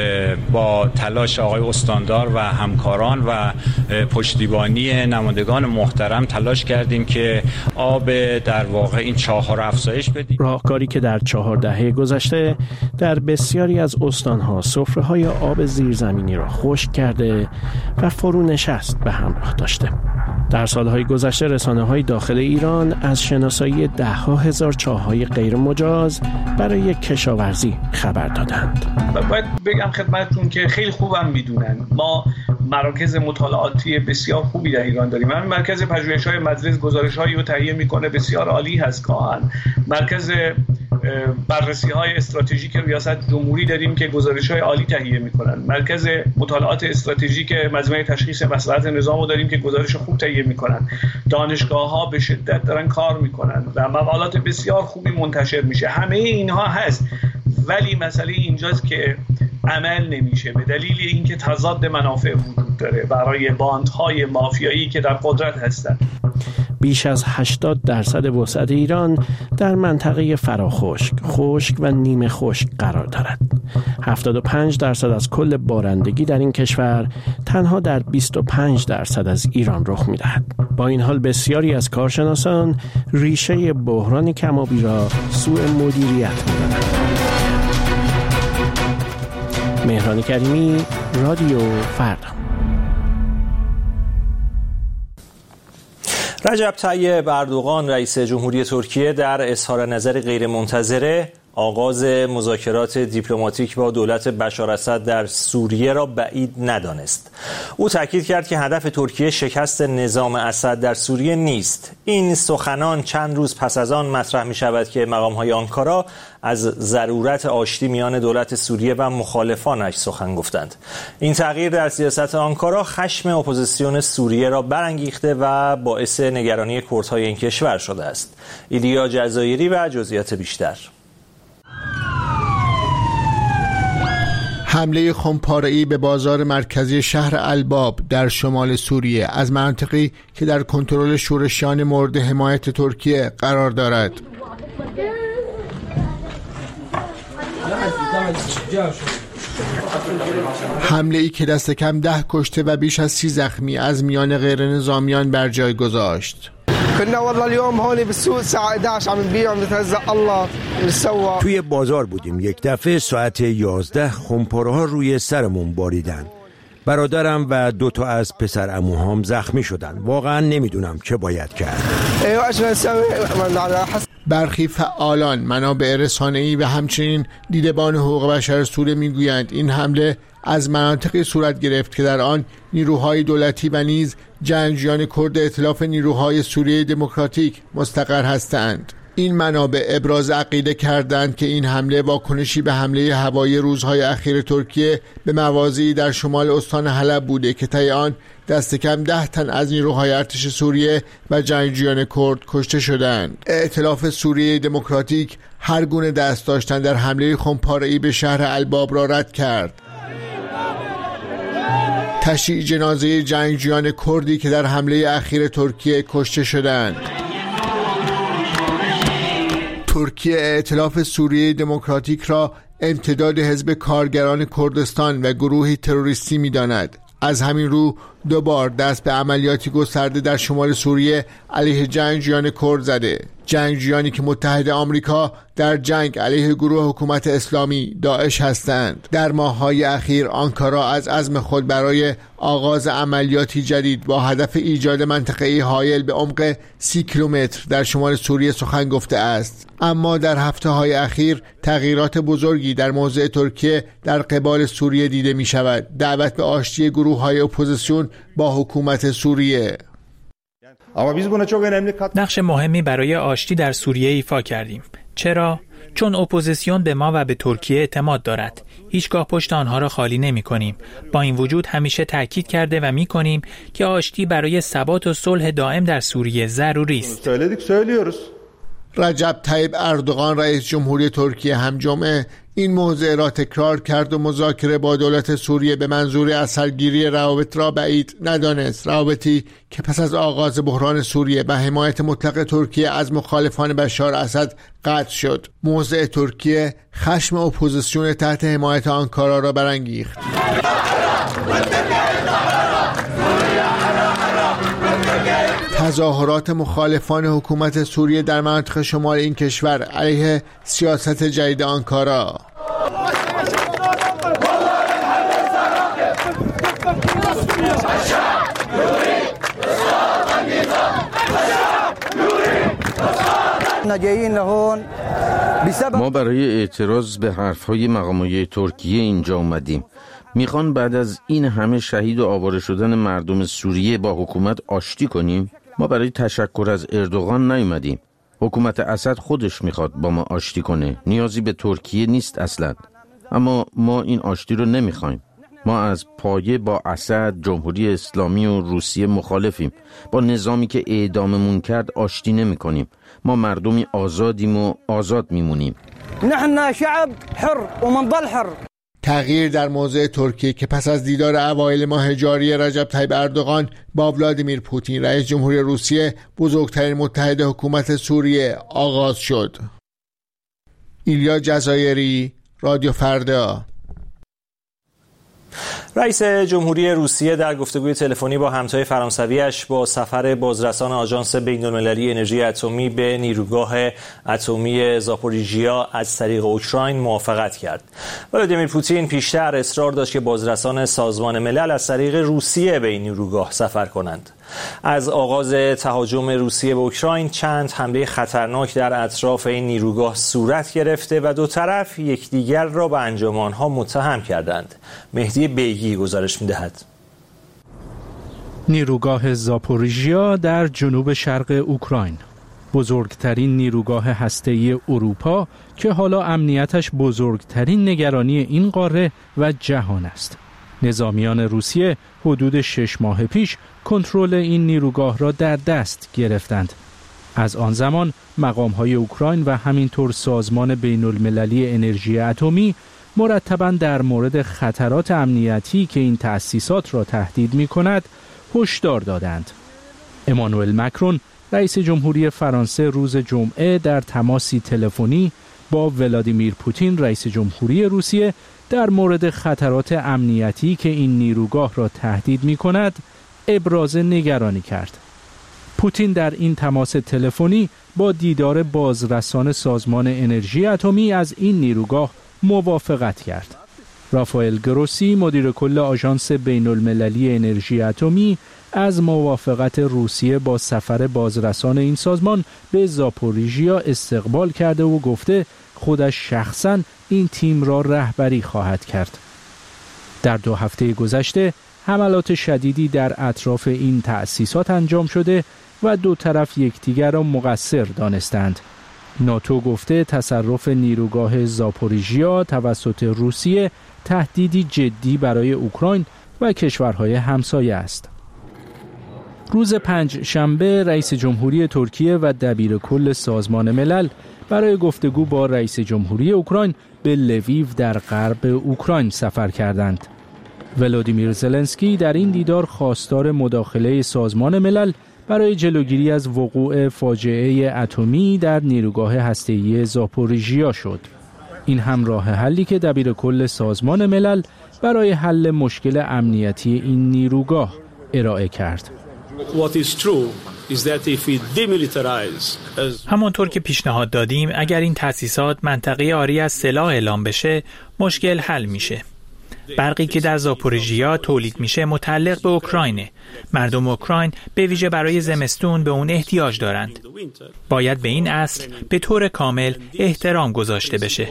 با تلاش آقای استاندار و همکاران و پشتیبانی نمایندگان محترم تلاش کردیم که آب در واقع این چاه‌ها رو افزایش بدیم. راهکاری که در 4 دهه گذشته در بسیاری از استان‌ها سفره‌های آب زیرزمینی را خشک کرده و فرونشست به همراه داشته. در سالهای گذشته رسانه‌های داخل ایران از شناسایی 10,000 چاه‌های غیر مجاز برای کشاورزی خبر دادند. باید بگم خدمتتون که خیلی خوبم میدونن ما مراکز مطالعاتی بسیار خوبی در ایران داریم. همین مرکز پژوهش‌های مجلس گزارش‌هایی رو تهیه می‌کنه بسیار عالی هست گاهن. مرکز بررسی‌های استراتژیک ریاست جمهوری داریم که گزارش‌های عالی تهیه می‌کنن. مرکز مطالعات استراتژیک مجمع تشخیص مصلحت نظام رو داریم که گزارش خوب تهیه می‌کنن. دانشگاه‌ها به شدت دارن کار می‌کنن و مقالات بسیار خوبی منتشر میشه. همه اینها هست ولی مسئله اینجاست که عمل نمیشه به دلیل اینکه تضاد منافع وجود داره برای باندهای مافیایی که در قدرت هستند. بیش از 80% وسعت ایران در منطقه فراخشک، خشک و نیمه خشک قرار دارد. 75% از کل بارندگی در این کشور تنها در 25% از ایران رخ می‌دهد. با این حال بسیاری از کارشناسان ریشه بحران کم‌آبی را سوء مدیریت می‌دانند. مهران کریمی، رادیو فردا. رجب طیب اردوغان رئیس جمهوری ترکیه در اظهار نظر غیرمنتظره آغاز مذاکرات دیپلماتیک با دولت بشار اسد در سوریه را بعید ندانست. او تاکید کرد که هدف ترکیه شکست نظام اسد در سوریه نیست. این سخنان چند روز پس از آن مطرح می شود که مقام‌های آنکارا از ضرورت آشتی میان دولت سوریه و مخالفانش سخن گفتند. این تغییر در سیاست آنکارا خشم اپوزیسیون سوریه را برانگیخته و باعث نگرانی کردهای این کشور شده است. ایلیا جزایری و جزئیات بیشتر. حمله خمپاره‌ای به بازار مرکزی شهر الباب در شمال سوریه از منطقی که در کنترل شورشیان مورد حمایت ترکیه قرار دارد. حمله ای که دست کم 10 کشته و بیش از 30 زخمی از میان غیر نظامیان بر جای گذاشت. توی بازار بودیم، یک دفعه ساعت 11 خمپاره‌ها روی سرمون باریدن. برادرم و 2 از پسر عموهام زخمی شدن. واقعا نمیدونم چه باید کرد. برخی فعالان، منابع رسانه‌ای و همچنین دیدبان حقوق بشر سوریه میگویند این حمله از مناطقی صورت گرفت که در آن نیروهای دولتی و نیز جنگجویان کرد ائتلاف نیروهای سوریه دموکراتیک مستقر هستند. این منابع ابراز عقیده کردند که این حمله واکنشی به حمله هوایی روزهای اخیر ترکیه به مواضعی در شمال استان حلب بوده که طی آن دست کم 10 تن از نیروهای ارتش سوریه و جنگجویان کرد کشته شدند. ائتلاف سوریه دموکراتیک هر گونه دست داشتن در حمله خمپاره‌ای به شهر الباب را رد کرد. تشییع جنازه جنگجویان کردی که در حمله اخیر ترکیه کشته شدند. ترکیه ائتلاف سوریه دموکراتیک را امتداد حزب کارگران کردستان و گروهی تروریستی می‌داند. از همین رو 2 بار دست به عملیاتی گسترده در شمال سوریه علیه جنگجویان کرد زده. جنگجویانی که متحد آمریکا در جنگ علیه گروه حکومت اسلامی داعش هستند. در ماه‌های اخیر آنکارا از عزم خود برای آغاز عملیاتی جدید با هدف ایجاد منطقه‌ای حایل به عمق 30 کیلومتر در شمال سوریه سخن گفته است. اما در هفته‌های اخیر تغییرات بزرگی در موضع ترکیه در قبال سوریه دیده می شود. دعوت به آشتی گروه‌های اپوزیسیون با حکومت سوریه. نقش مهمی برای آشتی در سوریه ایفا کردیم. چرا؟ چون اپوزیسیون به ما و به ترکیه اعتماد دارد. هیچگاه پشت آنها را خالی نمی کنیم. با این وجود همیشه تاکید کرده و می کنیم که آشتی برای ثبات و صلح دائم در سوریه ضروری است. رجب طیب اردوغان رئیس جمهوری ترکیه هم جمعه این موضوع را تکرار کرد و مذاکره با دولت سوریه به منظور اثرگیری روابط را بعید ندانست. روابطی که پس از آغاز بحران سوریه و حمایت مطلق ترکیه از مخالفان بشار اسد قطع شد. موضع ترکیه خشم اپوزیسیون تحت حمایت آنکارا را برانگیخت. تظاهرات مخالفان حکومت سوریه در مناطق شمال این کشور علیه سیاست جدید آنکارا. ما برای اعتراض به حرفهای مقامات ترکیه اینجا اومدیم. میخوان بعد از این همه شهید و آواره شدن مردم سوریه با حکومت آشتی کنیم؟ ما برای تشکر از اردوغان نیومدیم. حکومت اسد خودش میخواد با ما آشتی کنه. نیازی به ترکیه نیست اصلا. اما ما این آشتی رو نمیخوایم. ما از پایه با اسد، جمهوری اسلامی و روسیه مخالفیم. با نظامی که اعداممون کرد آشتی نمیکنیم. ما مردمی آزادیم و آزاد میمونیم. نحن شعب حر و من ضل حر. تغییر در موضع ترکیه که پس از دیدار اوایل ماه جاری رجب طیب اردوغان با ولادیمیر پوتین رئیس جمهوری روسیه بزرگترین متحد حکومت سوریه آغاز شد. ایلیا جزایری، رادیو فردا. رئیس جمهوری روسیه در گفتگوی تلفنی با همتای فرانسویش با سفر بازرسان آژانس بین‌المللی انرژی اتمی به نیروگاه اتمی زاپوریژیا از طریق اوکراین موافقت کرد. ولادیمیر پوتین پیشتر اصرار داشت که بازرسان سازمان ملل از طریق روسیه به این نیروگاه سفر کنند. از آغاز تهاجم روسیه به اوکراین چند حمله خطرناک در اطراف این نیروگاه صورت گرفته و دو طرف یکدیگر را به انجام آنها متهم کردند. مهدی بیگی گزارش می‌دهد. نیروگاه زاپوریژیا در جنوب شرق اوکراین، بزرگترین نیروگاه هسته‌ای اروپا که حالا امنیتش بزرگترین نگرانی این قاره و جهان است. نظامیان روسیه حدود 6 ماه پیش کنترل این نیروگاه را در دست گرفتند. از آن زمان مقام‌های اوکراین و همینطور سازمان بین‌المللی انرژی اتمی مرتباً در مورد خطرات امنیتی که این تأسیسات را تهدید می‌کند هشدار دادند. امانوئل مکرون رئیس جمهوری فرانسه روز جمعه در تماسی تلفنی با ولادیمیر پوتین رئیس جمهوری روسیه در مورد خطرات امنیتی که این نیروگاه را تهدید می‌کند ابراز نگرانی کرد. پوتین در این تماس تلفنی با دیدار بازرسان سازمان انرژی اتمی از این نیروگاه موافقت کرد. رافائل گروسی مدیر کل آژانس بین‌المللی انرژی اتمی از موافقت روسیه با سفر بازرسان این سازمان به زاپوریژیا استقبال کرده و گفته خودش شخصاً این تیم را رهبری خواهد کرد. در 2 هفته گذشته حملات شدیدی در اطراف این تأسیسات انجام شده و دو طرف یکدیگر را مقصر دانستند. ناتو گفته تصرف نیروگاه زاپوریژیا توسط روسیه تهدیدی جدی برای اوکراین و کشورهای همسایه است. روز 5 شنبه رئیس جمهوری ترکیه و دبیر کل سازمان ملل برای گفتگو با رئیس جمهوری اوکراین به لویو در غرب اوکراین سفر کردند. ولادیمیر زلنسکی در این دیدار خواستار مداخله سازمان ملل برای جلوگیری از وقوع فاجعه اتمی در نیروگاه هسته‌ای زاپوریژیا شد. این هم راه حلی که دبیر کل سازمان ملل برای حل مشکل امنیتی این نیروگاه ارائه کرد. همانطور که پیشنهاد دادیم اگر این تأسیسات منطقه عاری از سلاح اعلام بشه مشکل حل میشه. برقی که در زاپوریژیا تولید میشه متعلق به اوکراینه. مردم اوکراین به ویژه برای زمستون به اون احتیاج دارند. باید به این اصل به طور کامل احترام گذاشته بشه.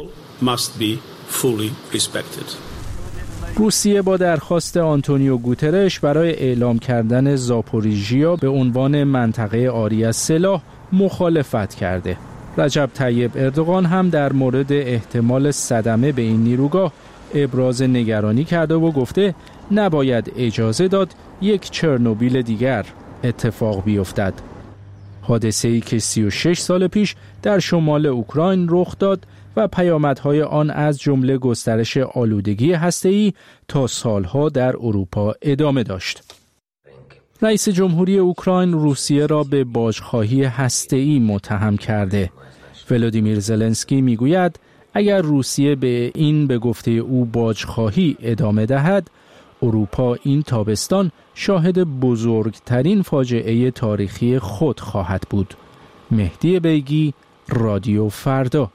روسیه با درخواست آنتونیو گوترش برای اعلام کردن زاپوریژیا به عنوان منطقه عاری از سلاح مخالفت کرده. رجب طیب اردوغان هم در مورد احتمال صدمه به این نیروگاه ابراز نگرانی کرده و گفته نباید اجازه داد یک چرنوبیل دیگر اتفاق بیفتد. حادثه‌ای که 36 سال پیش در شمال اوکراین رخ داد و پیامدهای آن از جمله گسترش آلودگی هسته‌ای تا سالها در اروپا ادامه داشت. رئیس جمهوری اوکراین روسیه را به باجخواهی هسته‌ای متهم کرده. ولادیمیر زلنسکی میگوید اگر روسیه به گفته او باجخواهی ادامه دهد، اروپا این تابستان شاهد بزرگترین فاجعه تاریخی خود خواهد بود. مهدی بیگی، رادیو فردا.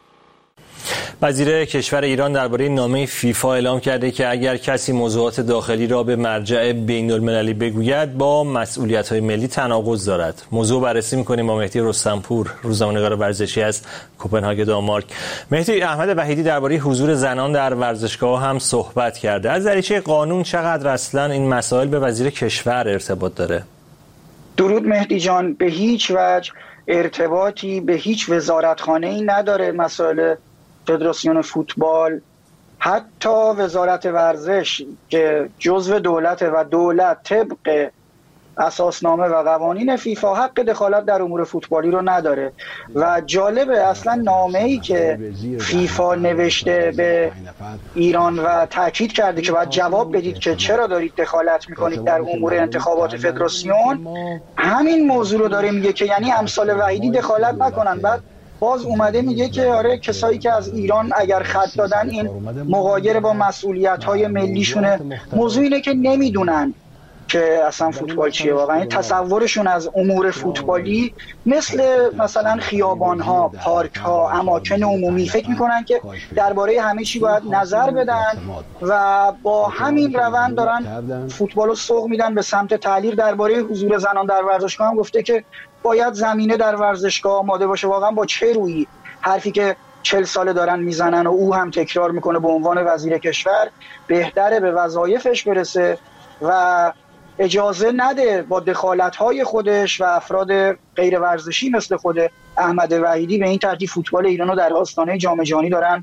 وزیر کشور ایران درباره نامه فیفا اعلام کرده که اگر کسی موضوعات داخلی را به مرجع بین‌المللی بگوید با مسئولیت‌های ملی تناقض دارد. موضوع بررسی می‌کنیم با مهدی رستمپور، روزنامه‌نگار ورزشی از کوپنهاگ دانمارک. مهدی، احمد وحیدی درباره حضور زنان در ورزشگاه هم صحبت کرده. از دریچه قانون چقدر اصلاً این مسائل به وزیر کشور ارتباط داره؟ درود مهدی جان، به هیچ وجه ارتباطی به هیچ وزارتخانه‌ای نداره مسائل فدراسیون فوتبال. حتی وزارت ورزش که جزو دولته و دولت طبق اساسنامه و قوانین فیفا حق دخالت در امور فوتبالی رو نداره. و جالبه اصلا نامه‌ای که فیفا نوشته به ایران و تاکید کرده که باید جواب بدید که چرا دارید دخالت میکنید در امور انتخابات فدراسیون، همین موضوع رو داره میگه که یعنی امثال وحیدی دخالت نکنن. بعد باز اومده میگه که آره کسایی که از ایران اگر خط دادن این مغایر با مسئولیت‌های ملیشونه. موضوع اینه که نمیدونن که اصلا فوتبال چیه واقعا. تصورشون از امور فوتبالی مثلا خیابان‌ها، پارک‌ها، اماکن عمومی، فکر میکنن که درباره همه چی باید نظر بدن و با همین روند دارن فوتبال رو سوق میدن به سمت تعلیق. درباره حضور زنان در ورزشگاه هم گفته که باید زمینه در ورزشگاه آماده باشه. واقعا با چه رویی؟ حرفی که 40 ساله دارن میزنن و او هم تکرار میکنه به عنوان وزیر کشور، بهتره به وظایفش برسه و اجازه نده با دخالت‌های خودش و افراد غیر ورزشی مثل خود احمد وحیدی به این ترتیب فوتبال ایران رو در آستانه جام جهانی دارن به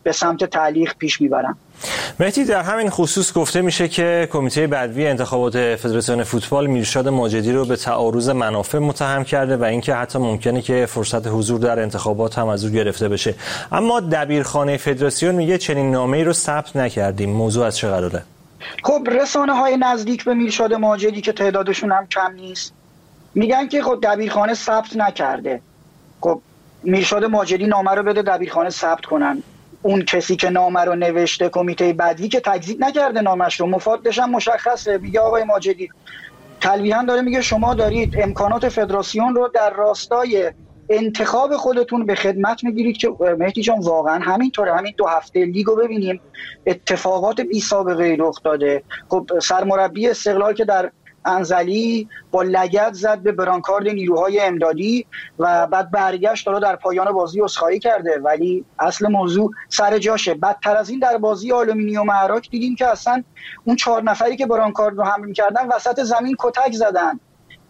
به سمت تعلیق پیش میبرن. مهدی، در همین خصوص گفته میشه که کمیته بدوی انتخابات فدراسیون فوتبال میرشاد ماجدی رو به تعارض منافع متهم کرده و اینکه حتی ممکنه که فرصت حضور در انتخابات هم از او گرفته بشه. اما دبیرخانه فدراسیون میگه چنین نامه‌ای رو ثبت نکردیم. موضوع از چه قراره؟ خب رسانه‌های نزدیک به میرشاد ماجدی که تعدادشون هم کم نیست میگن که خب دبیرخانه ثبت نکرده. خب میرشاد ماجدی نامه رو بده دبیرخانه ثبت کنن. اون کسی که نامه رو نوشته کمیته بدوی که تکذیب نکرده نامش رو، مفادش هم مشخصه. میگه آقای ماجدی تلویحاً داره میگه شما دارید امکانات فدراسیون رو در راستای انتخاب خودتون به خدمت میگیرید که مهدی جان واقعا همینطوره. همین 2 هفته لیگو ببینیم اتفاقات بی سابقه رخ داده. خب سرمربی استقلال که در انزلی با لگد زد به برانکارد نیروهای امدادی و بعد برگشت حالا در پایان بازی عذرخواهی کرده، ولی اصل موضوع سر جاشه. بدتر از این در بازی آلومینیوم عراق دیدیم که اصلا اون 4 نفری که برانکارد رو حمل می‌کردن وسط زمین کتک زدن.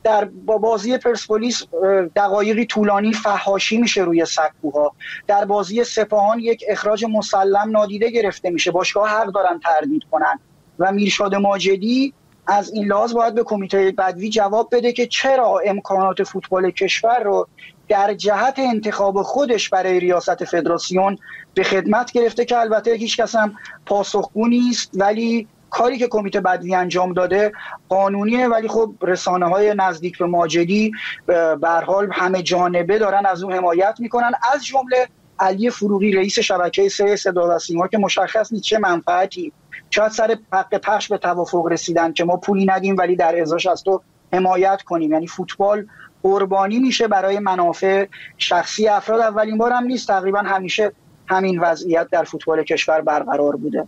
با بازی پرسپولیس دقایقی طولانی فحاشی میشه روی سکوها. در بازی سپاهان یک اخراج مسلم نادیده گرفته میشه. باشگاه حق دارن تردید کنن و میرشاد ماجدی از این لحاظ باید به کمیته بدوی جواب بده که چرا امکانات فوتبال کشور رو در جهت انتخاب خودش برای ریاست فدراسیون به خدمت گرفته که البته هیچ کس هم پاسخگو نیست، ولی کاری که کمیته بدوی انجام داده قانونیه. ولی خب رسانه‌های نزدیک به ماجدی به هر حال همه جانبه دارن از اون حمایت میکنن، از جمله علی فروغی رئیس شبکه 3 صدا و سیما که مشخص نیست چه منفعتی، شاید سر حق پخش به توافق رسیدن که ما پولی ندیم ولی در ازاش از تو حمایت کنیم. یعنی فوتبال قربانی میشه برای منافع شخصی افراد. اولین بار هم نیست، تقریبا همیشه همین وضعیت در فوتبال کشور برقرار بوده.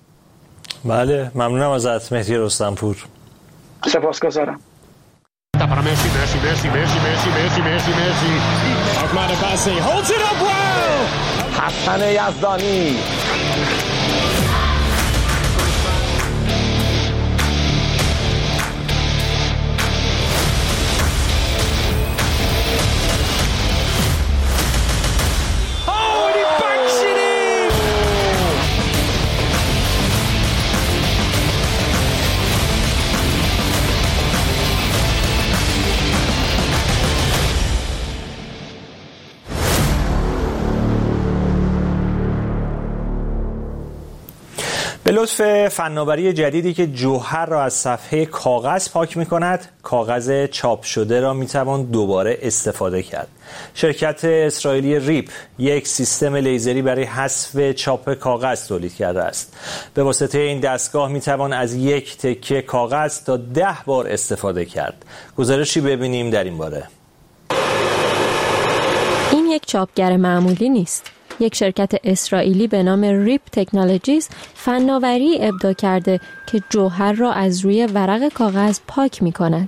بله، ممنونم ازت مهدی رستمپور. سپاسگزارم. حسن یزدانی به لطف فناوری جدیدی که جوهر را از صفحه کاغذ پاک می‌کند، کاغذ چاپ شده را می‌توان دوباره استفاده کرد. شرکت اسرائیلی ریپ یک سیستم لیزری برای حذف چاپ کاغذ تولید کرده است. به واسطه این دستگاه می‌توان از یک تکه کاغذ تا 10 بار استفاده کرد. گزارشی ببینیم در این باره. این یک چاپگر معمولی نیست. یک شرکت اسرائیلی به نام ریپ تکنولوژیز فناوری ابداع کرده که جوهر را از روی ورق کاغذ پاک می کند.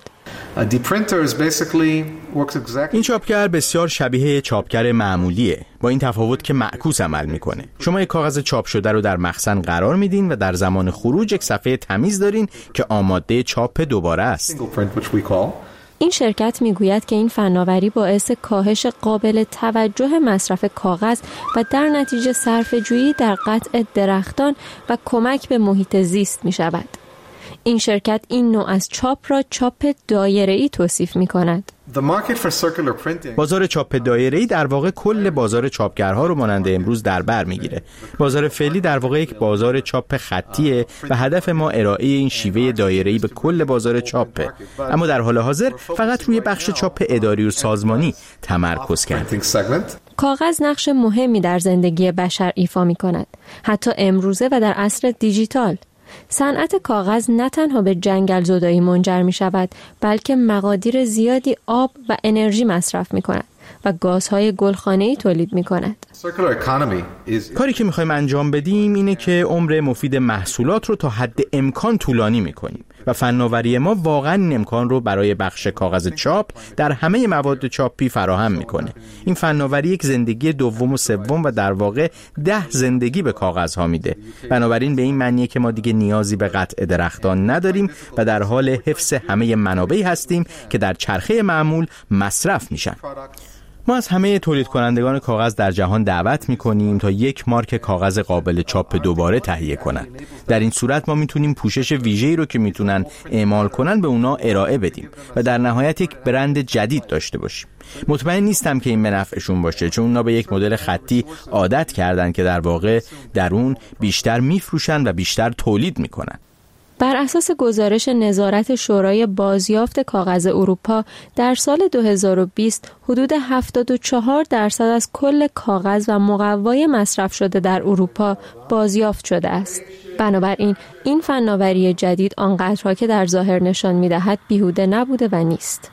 این چاپگر بسیار شبیه چاپگر معمولیه، با این تفاوت که معکوس عمل میکنه. شما یک کاغذ چاپ شده رو در مخزن قرار میدین و در زمان خروج یک صفحه تمیز دارین که آماده چاپ دوباره است. این شرکت میگوید که این فناوری باعث کاهش قابل توجه مصرف کاغذ و در نتیجه صرفه‌جویی در قطع درختان و کمک به محیط زیست می شود. این شرکت این نوع از چاپ را چاپ دایره‌ای توصیف می کند. بازار چاپ دایره‌ای در واقع کل بازار چاپگرها رو مانند امروز در بر میگیره. بازار فعلی در واقع یک بازار چاپ خطیه و هدف ما ارائه این شیوه دایره‌ای به کل بازار چاپه. اما در حال حاضر فقط روی بخش چاپ اداری و سازمانی تمرکز کرده. کاغذ نقش مهمی در زندگی بشر ایفا می کند، حتی امروزه و در عصر دیجیتال. صنعت کاغذ نه تنها به جنگل زدایی منجر می شود، بلکه مقادیر زیادی آب و انرژی مصرف می کند و گازهای گلخانه‌ای تولید می کند. کاری که میخوایم انجام بدیم اینه که عمر مفید محصولات رو تا حد امکان طولانی میکنیم و فناوری ما واقعا این امکان رو برای بخش کاغذ چاپ در همه مواد چاپی فراهم میکنه. این فناوری یک زندگی دوم و سوم و در واقع 10 زندگی به کاغذها میده. بنابراین به این معنیه که ما دیگه نیازی به قطع درختان نداریم و در حال حفظ همه منابعی هستیم که در چرخه معمول مصرف میشن. ما از همه تولید کنندگان کاغذ در جهان دعوت می‌کنیم تا یک مارک کاغذ قابل چاپ دوباره تهیه کنند. در این صورت ما میتونیم پوشش ویژه‌ای رو که میتونن اعمال کنن به اونا ارائه بدیم و در نهایت یک برند جدید داشته باشیم. مطمئن نیستم که این به نفعشون باشه، چون اونا به یک مدل خطی عادت کردن که در واقع در اون بیشتر میفروشن و بیشتر تولید میکنن. بر اساس گزارش نظارت شورای بازیافت کاغذ اروپا در سال 2020 حدود 74% از کل کاغذ و مقوای مصرف شده در اروپا بازیافت شده است. بنابراین این فناوری جدید آنقدرها که در ظاهر نشان می‌دهد بیهوده نبوده و نیست.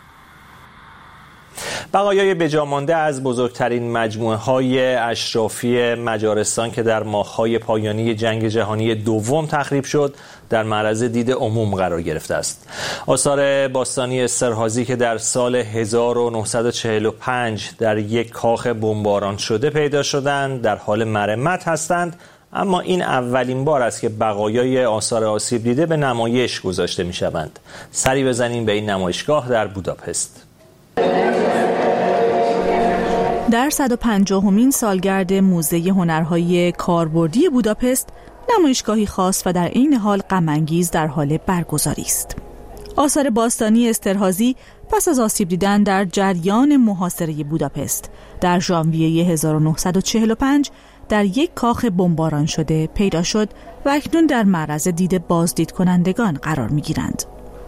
بقایای بجامانده از بزرگترین مجموعه‌های اشرافی مجارستان که در ماه‌های پایانی جنگ جهانی دوم تخریب شد در معرض دید عموم قرار گرفته است. آثار باستانی استرهازی که در سال 1945 در یک کاخ بمباران شده پیدا شدند در حال مرمت هستند، اما این اولین بار است که بقایای آثار آسیب دیده به نمایش گذاشته می‌شوند. سری بزنیم به این نمایشگاه در بوداپست. در 150مین سالگرد موزه هنرهای کاربردی بوداپست، نمایشگاهی خاص و در عین حال غم‌انگیز در حال برگزاری است. آثار باستانی استرهازی پس از آسیب دیدن در جریان محاصره بوداپست در ژانویه 1945 در یک کاخ بمباران شده پیدا شد و اکنون در معرض دید بازدید کنندگان قرار می‌گیرند.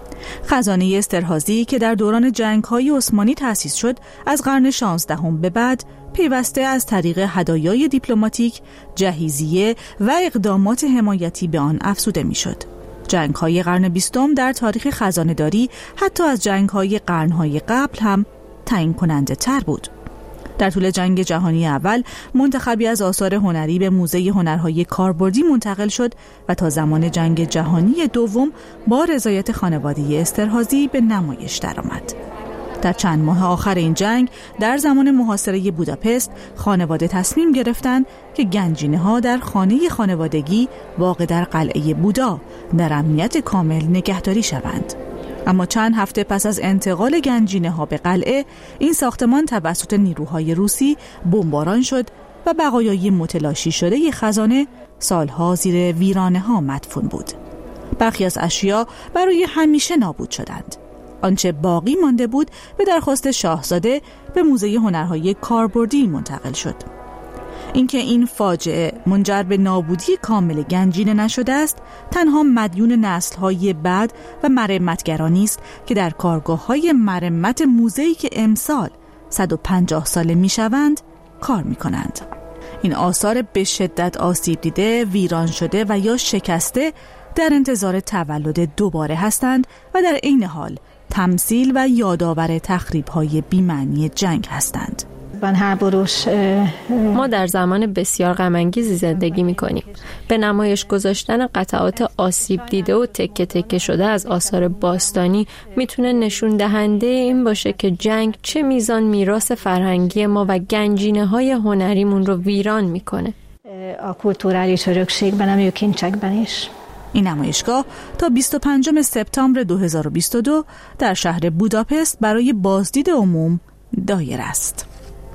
خزانه استرهازی که در دوران جنگ‌های عثمانی تأسیس شد، از قرن 16 به بعد پیوسته از طریق هدایای دیپلماتیک، جهیزیه و اقدامات حمایتی به آن افزوده می‌شد. جنگ‌های قرن 20 در تاریخ خزانه‌داری حتی از جنگ‌های قرن‌های قبل هم تعیین کننده تر بود. در طول جنگ جهانی اول منتخبی از آثار هنری به موزه هنرهای کاربردی منتقل شد و تا زمان جنگ جهانی دوم با رضایت خانواده استرهازی به نمایش درآمد. در چند ماه آخر این جنگ در زمان محاصره بوداپست خانواده تصمیم گرفتند که گنجینه‌ها در خانه خانوادگی واقع در قلعه بودا در امنیت کامل نگهداری شوند. اما چند هفته پس از انتقال گنجینه‌ها به قلعه، این ساختمان توسط نیروهای روسی بمباران شد و بقایای متلاشی شده خزانه سالها زیر ویرانه‌ها مدفون بود. برخی از اشیا برای همیشه نابود شدند. آنچه باقی مانده بود به درخواست شاهزاده به موزه هنرهای کاربردی منتقل شد. اینکه این فاجعه منجر به نابودی کامل گنجینه نشده است، تنها مدیون نسل‌های بعد و مرمتگرانی است که در کارگاه‌های مرمت موزه‌ای که امسال 150 ساله می‌شوند کار می‌کنند. این آثار به شدت آسیب دیده، ویران شده و یا شکسته در انتظار تولد دوباره هستند و در عین حال تمثیل و یادآور تخریب‌های بی‌معنی جنگ هستند. ما در زمان بسیار غم‌انگیزی زندگی می‌کنیم. به نمایش گذاشتن قطعات آسیب دیده و تکه تکه شده از آثار باستانی میتونه نشون دهنده این باشه که جنگ چه میزان میراث فرهنگی ما و گنجینه‌های هنریمون رو ویران میکنه. این نمایشگاه تا 25 سپتامبر 2022 در شهر بوداپست برای بازدید عموم دایر است.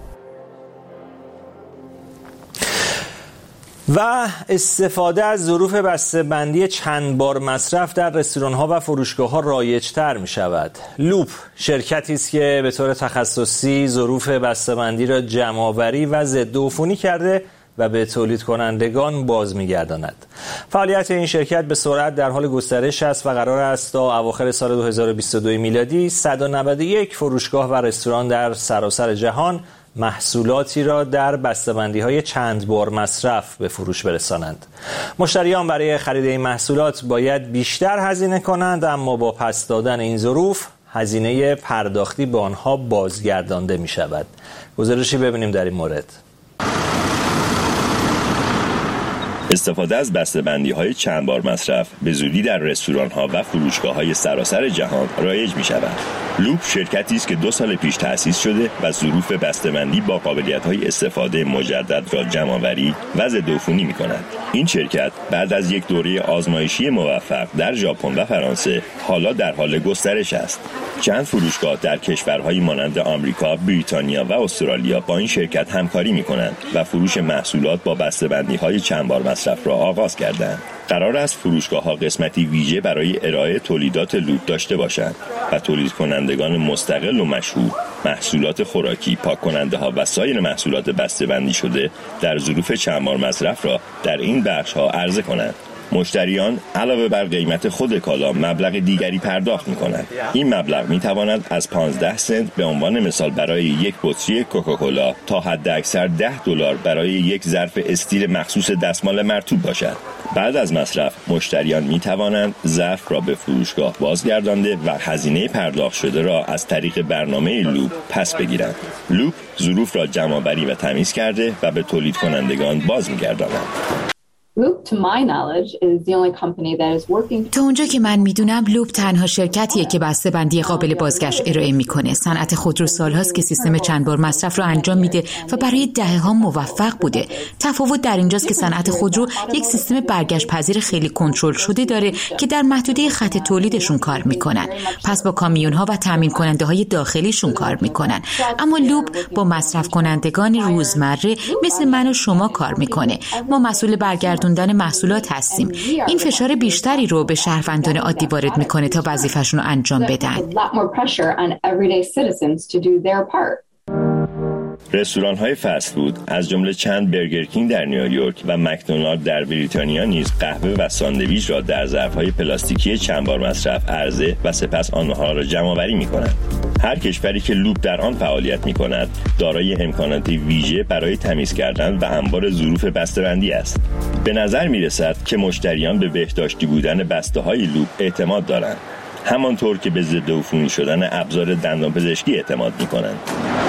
و استفاده از ظروف بسته‌بندی چند بار مصرف در رستوران‌ها و فروشگاه‌ها رایج‌تر می‌شود. لوپ شرکتی است که به طور تخصصی ظروف بسته‌بندی را جمع‌آوری و ضدعفونی کرده و به تولید کنندگان باز می‌گرداند. فعالیت این شرکت به سرعت در حال گسترش است و قرار است تا اواخر سال 2022 میلادی 191 فروشگاه و رستوران در سراسر جهان محصولاتی را در بسته‌بندی‌های چند بار مصرف به فروش برسانند. مشتریان برای خرید این محصولات باید بیشتر هزینه کنند، اما با پس دادن این ظروف هزینه پرداختی به آنها بازگردانده می شود. گزارشی ببینیم در این مورد. استفاده از بسته‌بندی‌های چند بار مصرف به زودی در رستوران‌ها و فروشگاه‌های سراسر جهان رایج می‌شود. لوپ شرکتی است که 2 سال پیش تأسیس شده و ظروف بسته‌بندی با قابلیت‌های استفاده مجدد را جمع‌آوری و ضدعفونی می‌کند. این شرکت بعد از یک دوره آزمایشی موفق در ژاپن و فرانسه حالا در حال گسترش است. چند فروشگاه در کشورهای مانند آمریکا، بریتانیا و استرالیا با این شرکت همکاری می‌کنند و فروش محصولات با بسته‌بندی‌های چند بار مصرف را آغاز کردند. قرار است فروشگاه‌ها قسمتی ویژه برای ارائه تولیدات لوپ داشته باشند و تولید کنندگان مستقل و مشهور محصولات خوراکی، پاک کننده ها و سایر محصولات بسته‌بندی شده در ظروف چند بار مصرف را در این بخش‌ها عرضه کنند. مشتریان علاوه بر قیمت خود کالا مبلغ دیگری پرداخت می‌کنند. این مبلغ می‌تواند از 15 سنت به عنوان مثال برای یک بطری کوکاکولا تا حداکثر $10 برای یک ظرف استیل مخصوص دستمال مرطوب باشد. بعد از مصرف مشتریان می‌توانند ظرف را به فروشگاه بازگردانده و هزینه پرداخت شده را از طریق برنامه لوپ پس بگیرند. لوپ ظروف را جمع‌آوری و تمیز کرده و به تولید کنندگان باز می‌گرداند. تا اونجا که من میدونم لوپ تنها شرکتیه که بسته‌بندی قابل بازگشت ارائه میکنه. صنعت خودرو سالهاست که سیستم چند بار مصرف رو انجام میده و برای دهه‌ها موفق بوده. تفاوت در اینجاست که صنعت خودرو یک سیستم برگشت پذیر خیلی کنترل شده داره که در محدوده خط تولیدشون کار میکنن. پس با کامیون‌ها و تامین کننده‌های داخلیشون کار میکنن. اما لوپ با مصرف کنندگان روزمره مثل من و شما کار میکنه. ما مسئول برگردوندن محصولات هستیم. این فشار بیشتری رو به شهروندان عادی وارد میکنه تا وظیفه‌شون رو انجام بدن. رستوران‌های فست فود از جمله چند برگر کینگ در نیویورک و مکدونالد در بریتانیا نیز قهوه و ساندویچ را در ظرف‌های پلاستیکی چند بار مصرف عرضه و سپس آنها را جمع‌آوری می‌کنند. هر کشوری که لوپ در آن فعالیت می‌کند دارای امکانات ویژه برای تمیز کردن و انبار ظروف بسته‌بندی است. به نظر می‌رسد که مشتریان به بهداشتی بودن بسته‌های لوپ اعتماد دارند، همانطور که به ضدعفونی شدن ابزار دندانپزشکی اعتماد می‌کنند.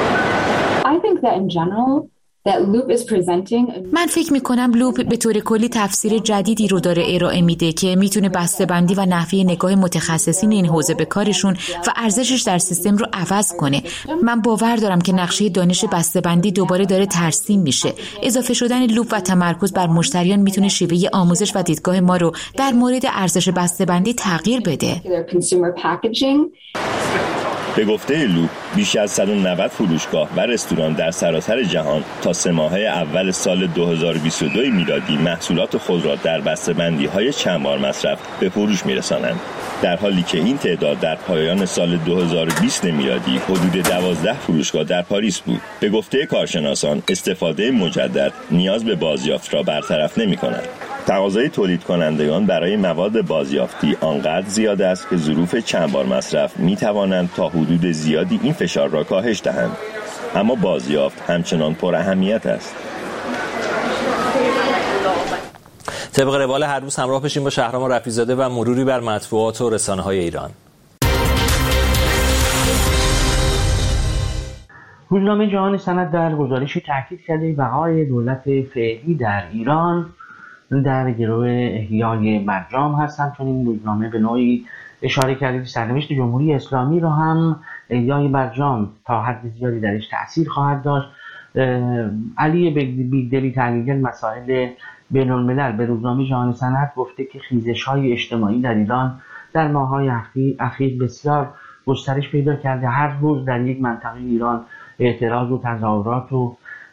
من فکر میکنم لوپ به طور کلی تفسیر جدیدی رو داره ارائه میده که میتونه بسته‌بندی و نحوه نگاه متخصصین این حوزه به کارشون و ارزشش در سیستم رو عوض کنه. من باور دارم که نقشه دانش بسته‌بندی دوباره داره ترسیم میشه. اضافه شدن لوپ و تمرکز بر مشتریان میتونه شیوه آموزش و دیدگاه ما رو در مورد ارزش بسته‌بندی تغییر بده. به گفته لوپ بیش از 190 فروشگاه و رستوران در سراسر جهان تا 3 ماهه اول سال 2022 میلادی محصولات خود را در بسته‌بندی‌های چند بار مصرف به فروش می‌رسانند، در حالی که این تعداد در پایان سال 2020 میلادی حدود 12 فروشگاه در پاریس بود. به گفته کارشناسان استفاده مجدد نیاز به بازیافت را برطرف نمی‌کند. تقاضای تولید کنندگان برای مواد بازیافتی آنقدر زیاد است که ظروف چند بار مصرف می توانند تا حدود زیادی این فشار را کاهش دهند، اما بازیافت همچنان پر اهمیت است. طبق روال هر روز همراه بشیم با شهرام رفیع‌زاده و مروری بر مطبوعات و رسانه‌های ایران. روزنامه جهان سند در گزارشی تاکید کرده بقای دولت فعلی در ایران در گروه احیای برجام هستند، چون این روزنامه به نوعی اشاره کرده که سرنوشت جمهوری اسلامی را هم احیای برجام تا حد زیادی درش تأثیر خواهد داشت. علی بیگدلی تحلیلگر مسائل بین الملل به روزنامه جهان سند گفته که خیزش‌های اجتماعی در ایران در ماه‌های اخیر بسیار گسترش پیدا کرده. هر روز در یک منطقه ایران اعتراض و تظاهرات و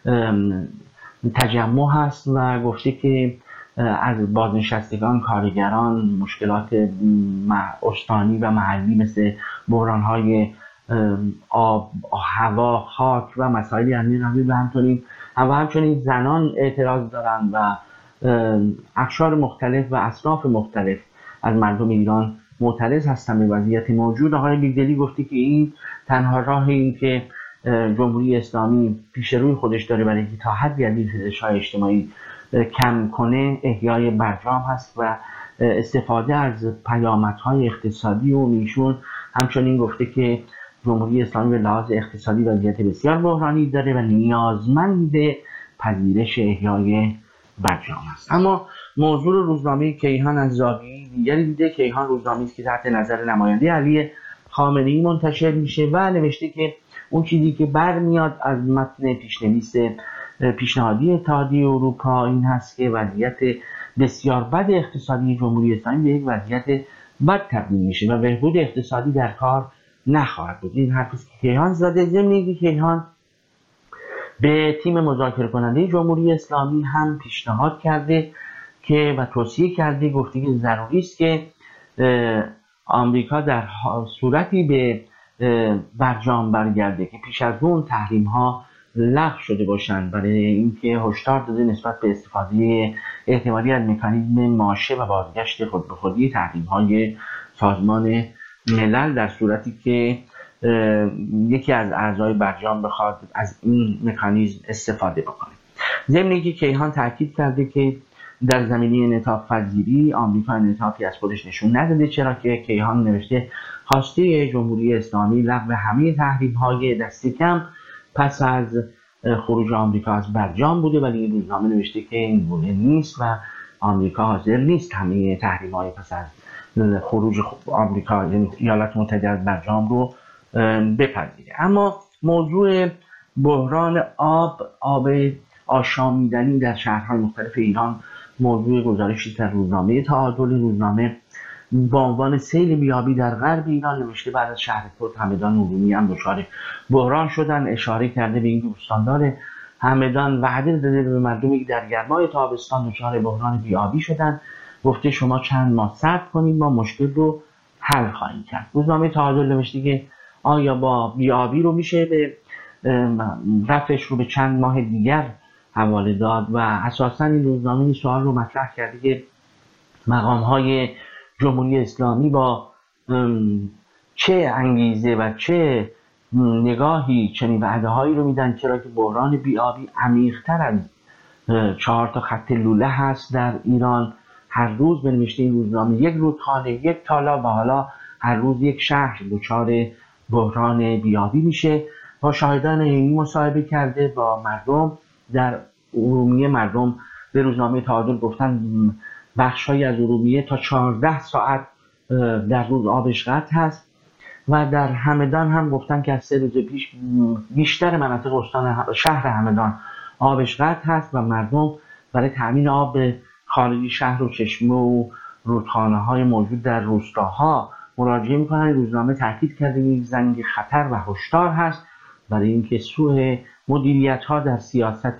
تجمع هست و گفته که از بازنشستگان، کارگران، مشکلات استانی و محلی مثل بحران‌های آب، هوا، خاک و مسائلی همین و همچنین زنان اعتراض دارند و اقشار مختلف و اصناف مختلف از مردم ایران معترض هستند به وضعیت موجود. آقای بیگدلی گفته که این تنها راه این که جمهوری اسلامی پیش روی خودش داره برای اینکه تا حدی از این خیزش‌های اجتماعی کم کنه احیای برجام هست و استفاده از پیامدهای اقتصادی و ایشون همچنین گفته که جمهوری اسلامی به لحاظ اقتصادی وضعیت بسیار بحرانی داره و نیازمند پذیرش احیای برجام است. اما موضوع روزنامه کیهان از زاویه‌ای دیگری دیده. کیهان روزنامه‌ای است که تحت نظر نماینده علی خامنه‌ای منتشر میشه و نوشته که اون چیزی که برمیاد از متن پیشنویس پیشنهادی اتحادیه اروپا این هست که وضعیت بسیار بد اقتصادی جمهوری اسلامی به یک وضعیت بد تبدیل میشه و بهبود اقتصادی در کار نخواهد بود. این حرفی که کیهان زده. ضمن اینکه کیهان به تیم مذاکره کننده جمهوری اسلامی هم پیشنهاد کرده که و توصیه کرده، گفته که ضروری است که آمریکا در صورتی به برجام برگرده که پیش از اون تحریم ها لغو شده باشند، برای اینکه هشدار داده نسبت به استفاده احتمالی از مکانیزم ماشه و بازگشت خود به خودی تحریم های سازمان ملل در صورتی که یکی از اعضای برجام بخواد از این مکانیزم استفاده بکنه. ضمن اینکه کیهان تاکید کرده که در زمینه انعطاف پذیری آمریکا انعطافی از خودش نشون نداده، چرا که کیهان نوشته خواسته جمهوری اسلامی لغو همه تحریم‌های دست کم پس از خروج آمریکا از برجام بوده، ولی این روزنامه نوشته که این گونه نیست و آمریکا حاضر نیست همه تحریم‌های پس از خروج آمریکا یعنی ایالات متحده از برجام رو بپذیره. اما موضوع بحران آب آشامیدنی در شهرهای مختلف ایران موضوع گزارشی در روزنامه تعادل. روزنامه با عنوان سیل بیابی در غرب ایران نوشته بعد از شهر کرد همدان ارومی هم دچار بحران شدن. اشاره کرده به اینکه استاندار همدان وعده داده به مردمی که در گرمای تابستان دچار بحران بیابی شدن، گفته شما چند ماه صبر کنید ما مشکل رو حل خواهیم کرد. روزنامه تعادل نوشته که آیا با بیابی رو میشه به رفعش رو به چند ماه دیگر حواله داد و اساساً این روزنامه این سوال رو مطرح کرده که مقام‌های جمهوری اسلامی با چه انگیزه و چه نگاهی چنین وعده‌هایی رو میدن، چرا که بحران بیابی عمیق‌تر از 4 تا خط لوله هست در ایران. هر روز به نوشته این روزنامه یک رودخانه، یک تالاب و حالا هر روز یک شهر دچار بحران بیابی میشه. با شاهدان عینی مصاحبه کرده با مردم در ارومیه. مردم به روزنامه تعادل گفتن بخش‌هایی از ارومیه تا 14 ساعت در روز آبش قطع هست و در همدان هم گفتن که از 3 روز پیش بیشتر مناطق استان شهر همدان آبش قطع هست و مردم برای تامین آب به خارجی شهر و چشمه و رودخانه‌های موجود در روستاها مراجعه می‌کنن. روزنامه تاکید کرده این زنگ خطر و هشدار هست برای اینکه سوء مدیریت‌ها در سیاست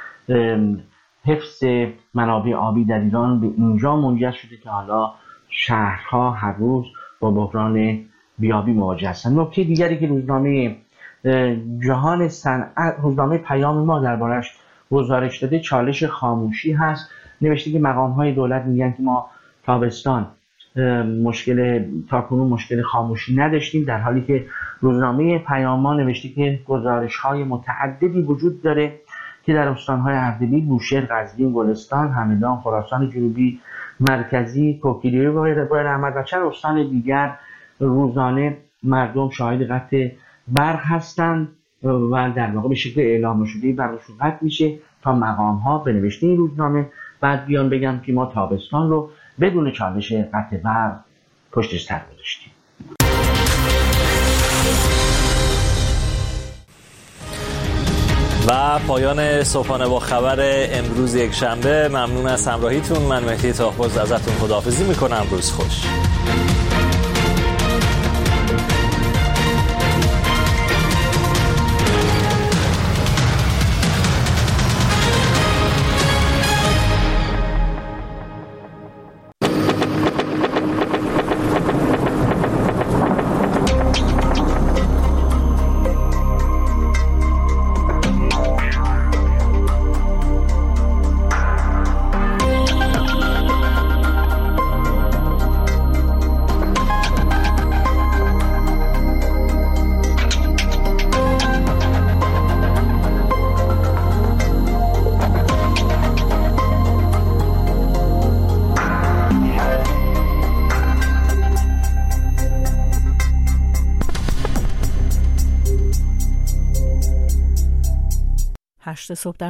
حفظ منابع آبی در ایران به اینجا منجر شده که حالا شهرها هر روز با بحران بیابی مواجه هستند. نکته دیگری که روزنامه جهان صنعت، روزنامه پیام ما دربارش گزارش داده چالش خاموشی هست. نوشته که مقام‌های دولت میگن که ما تابستان تاکنون مشکل خاموشی نداشتیم، در حالی که روزنامه پیام ما نوشته که گزارش‌های متعددی وجود داره که در استان‌های اردبیل، بوشهر، قزوین، گلستان، همدان، خراسان جنوبی، مرکزی، کوکیلویه و غیره احمد و چند استان دیگر روزانه مردم شاهد قطع برق هستند و در واقع به شکل اعلام شده برقشون قطع میشه تا مقام‌ها به نوشته این روزنامه بعد بیان بگم که ما تابستان رو بدون چالش قطع برق پشتش سر گذاشتیم. و پایان صبحانه با خبر امروز یکشنبه. ممنون از همراهیتون. من مهدی طاهباز ازتون خداحافظی میکنم. روز خوش. صبح در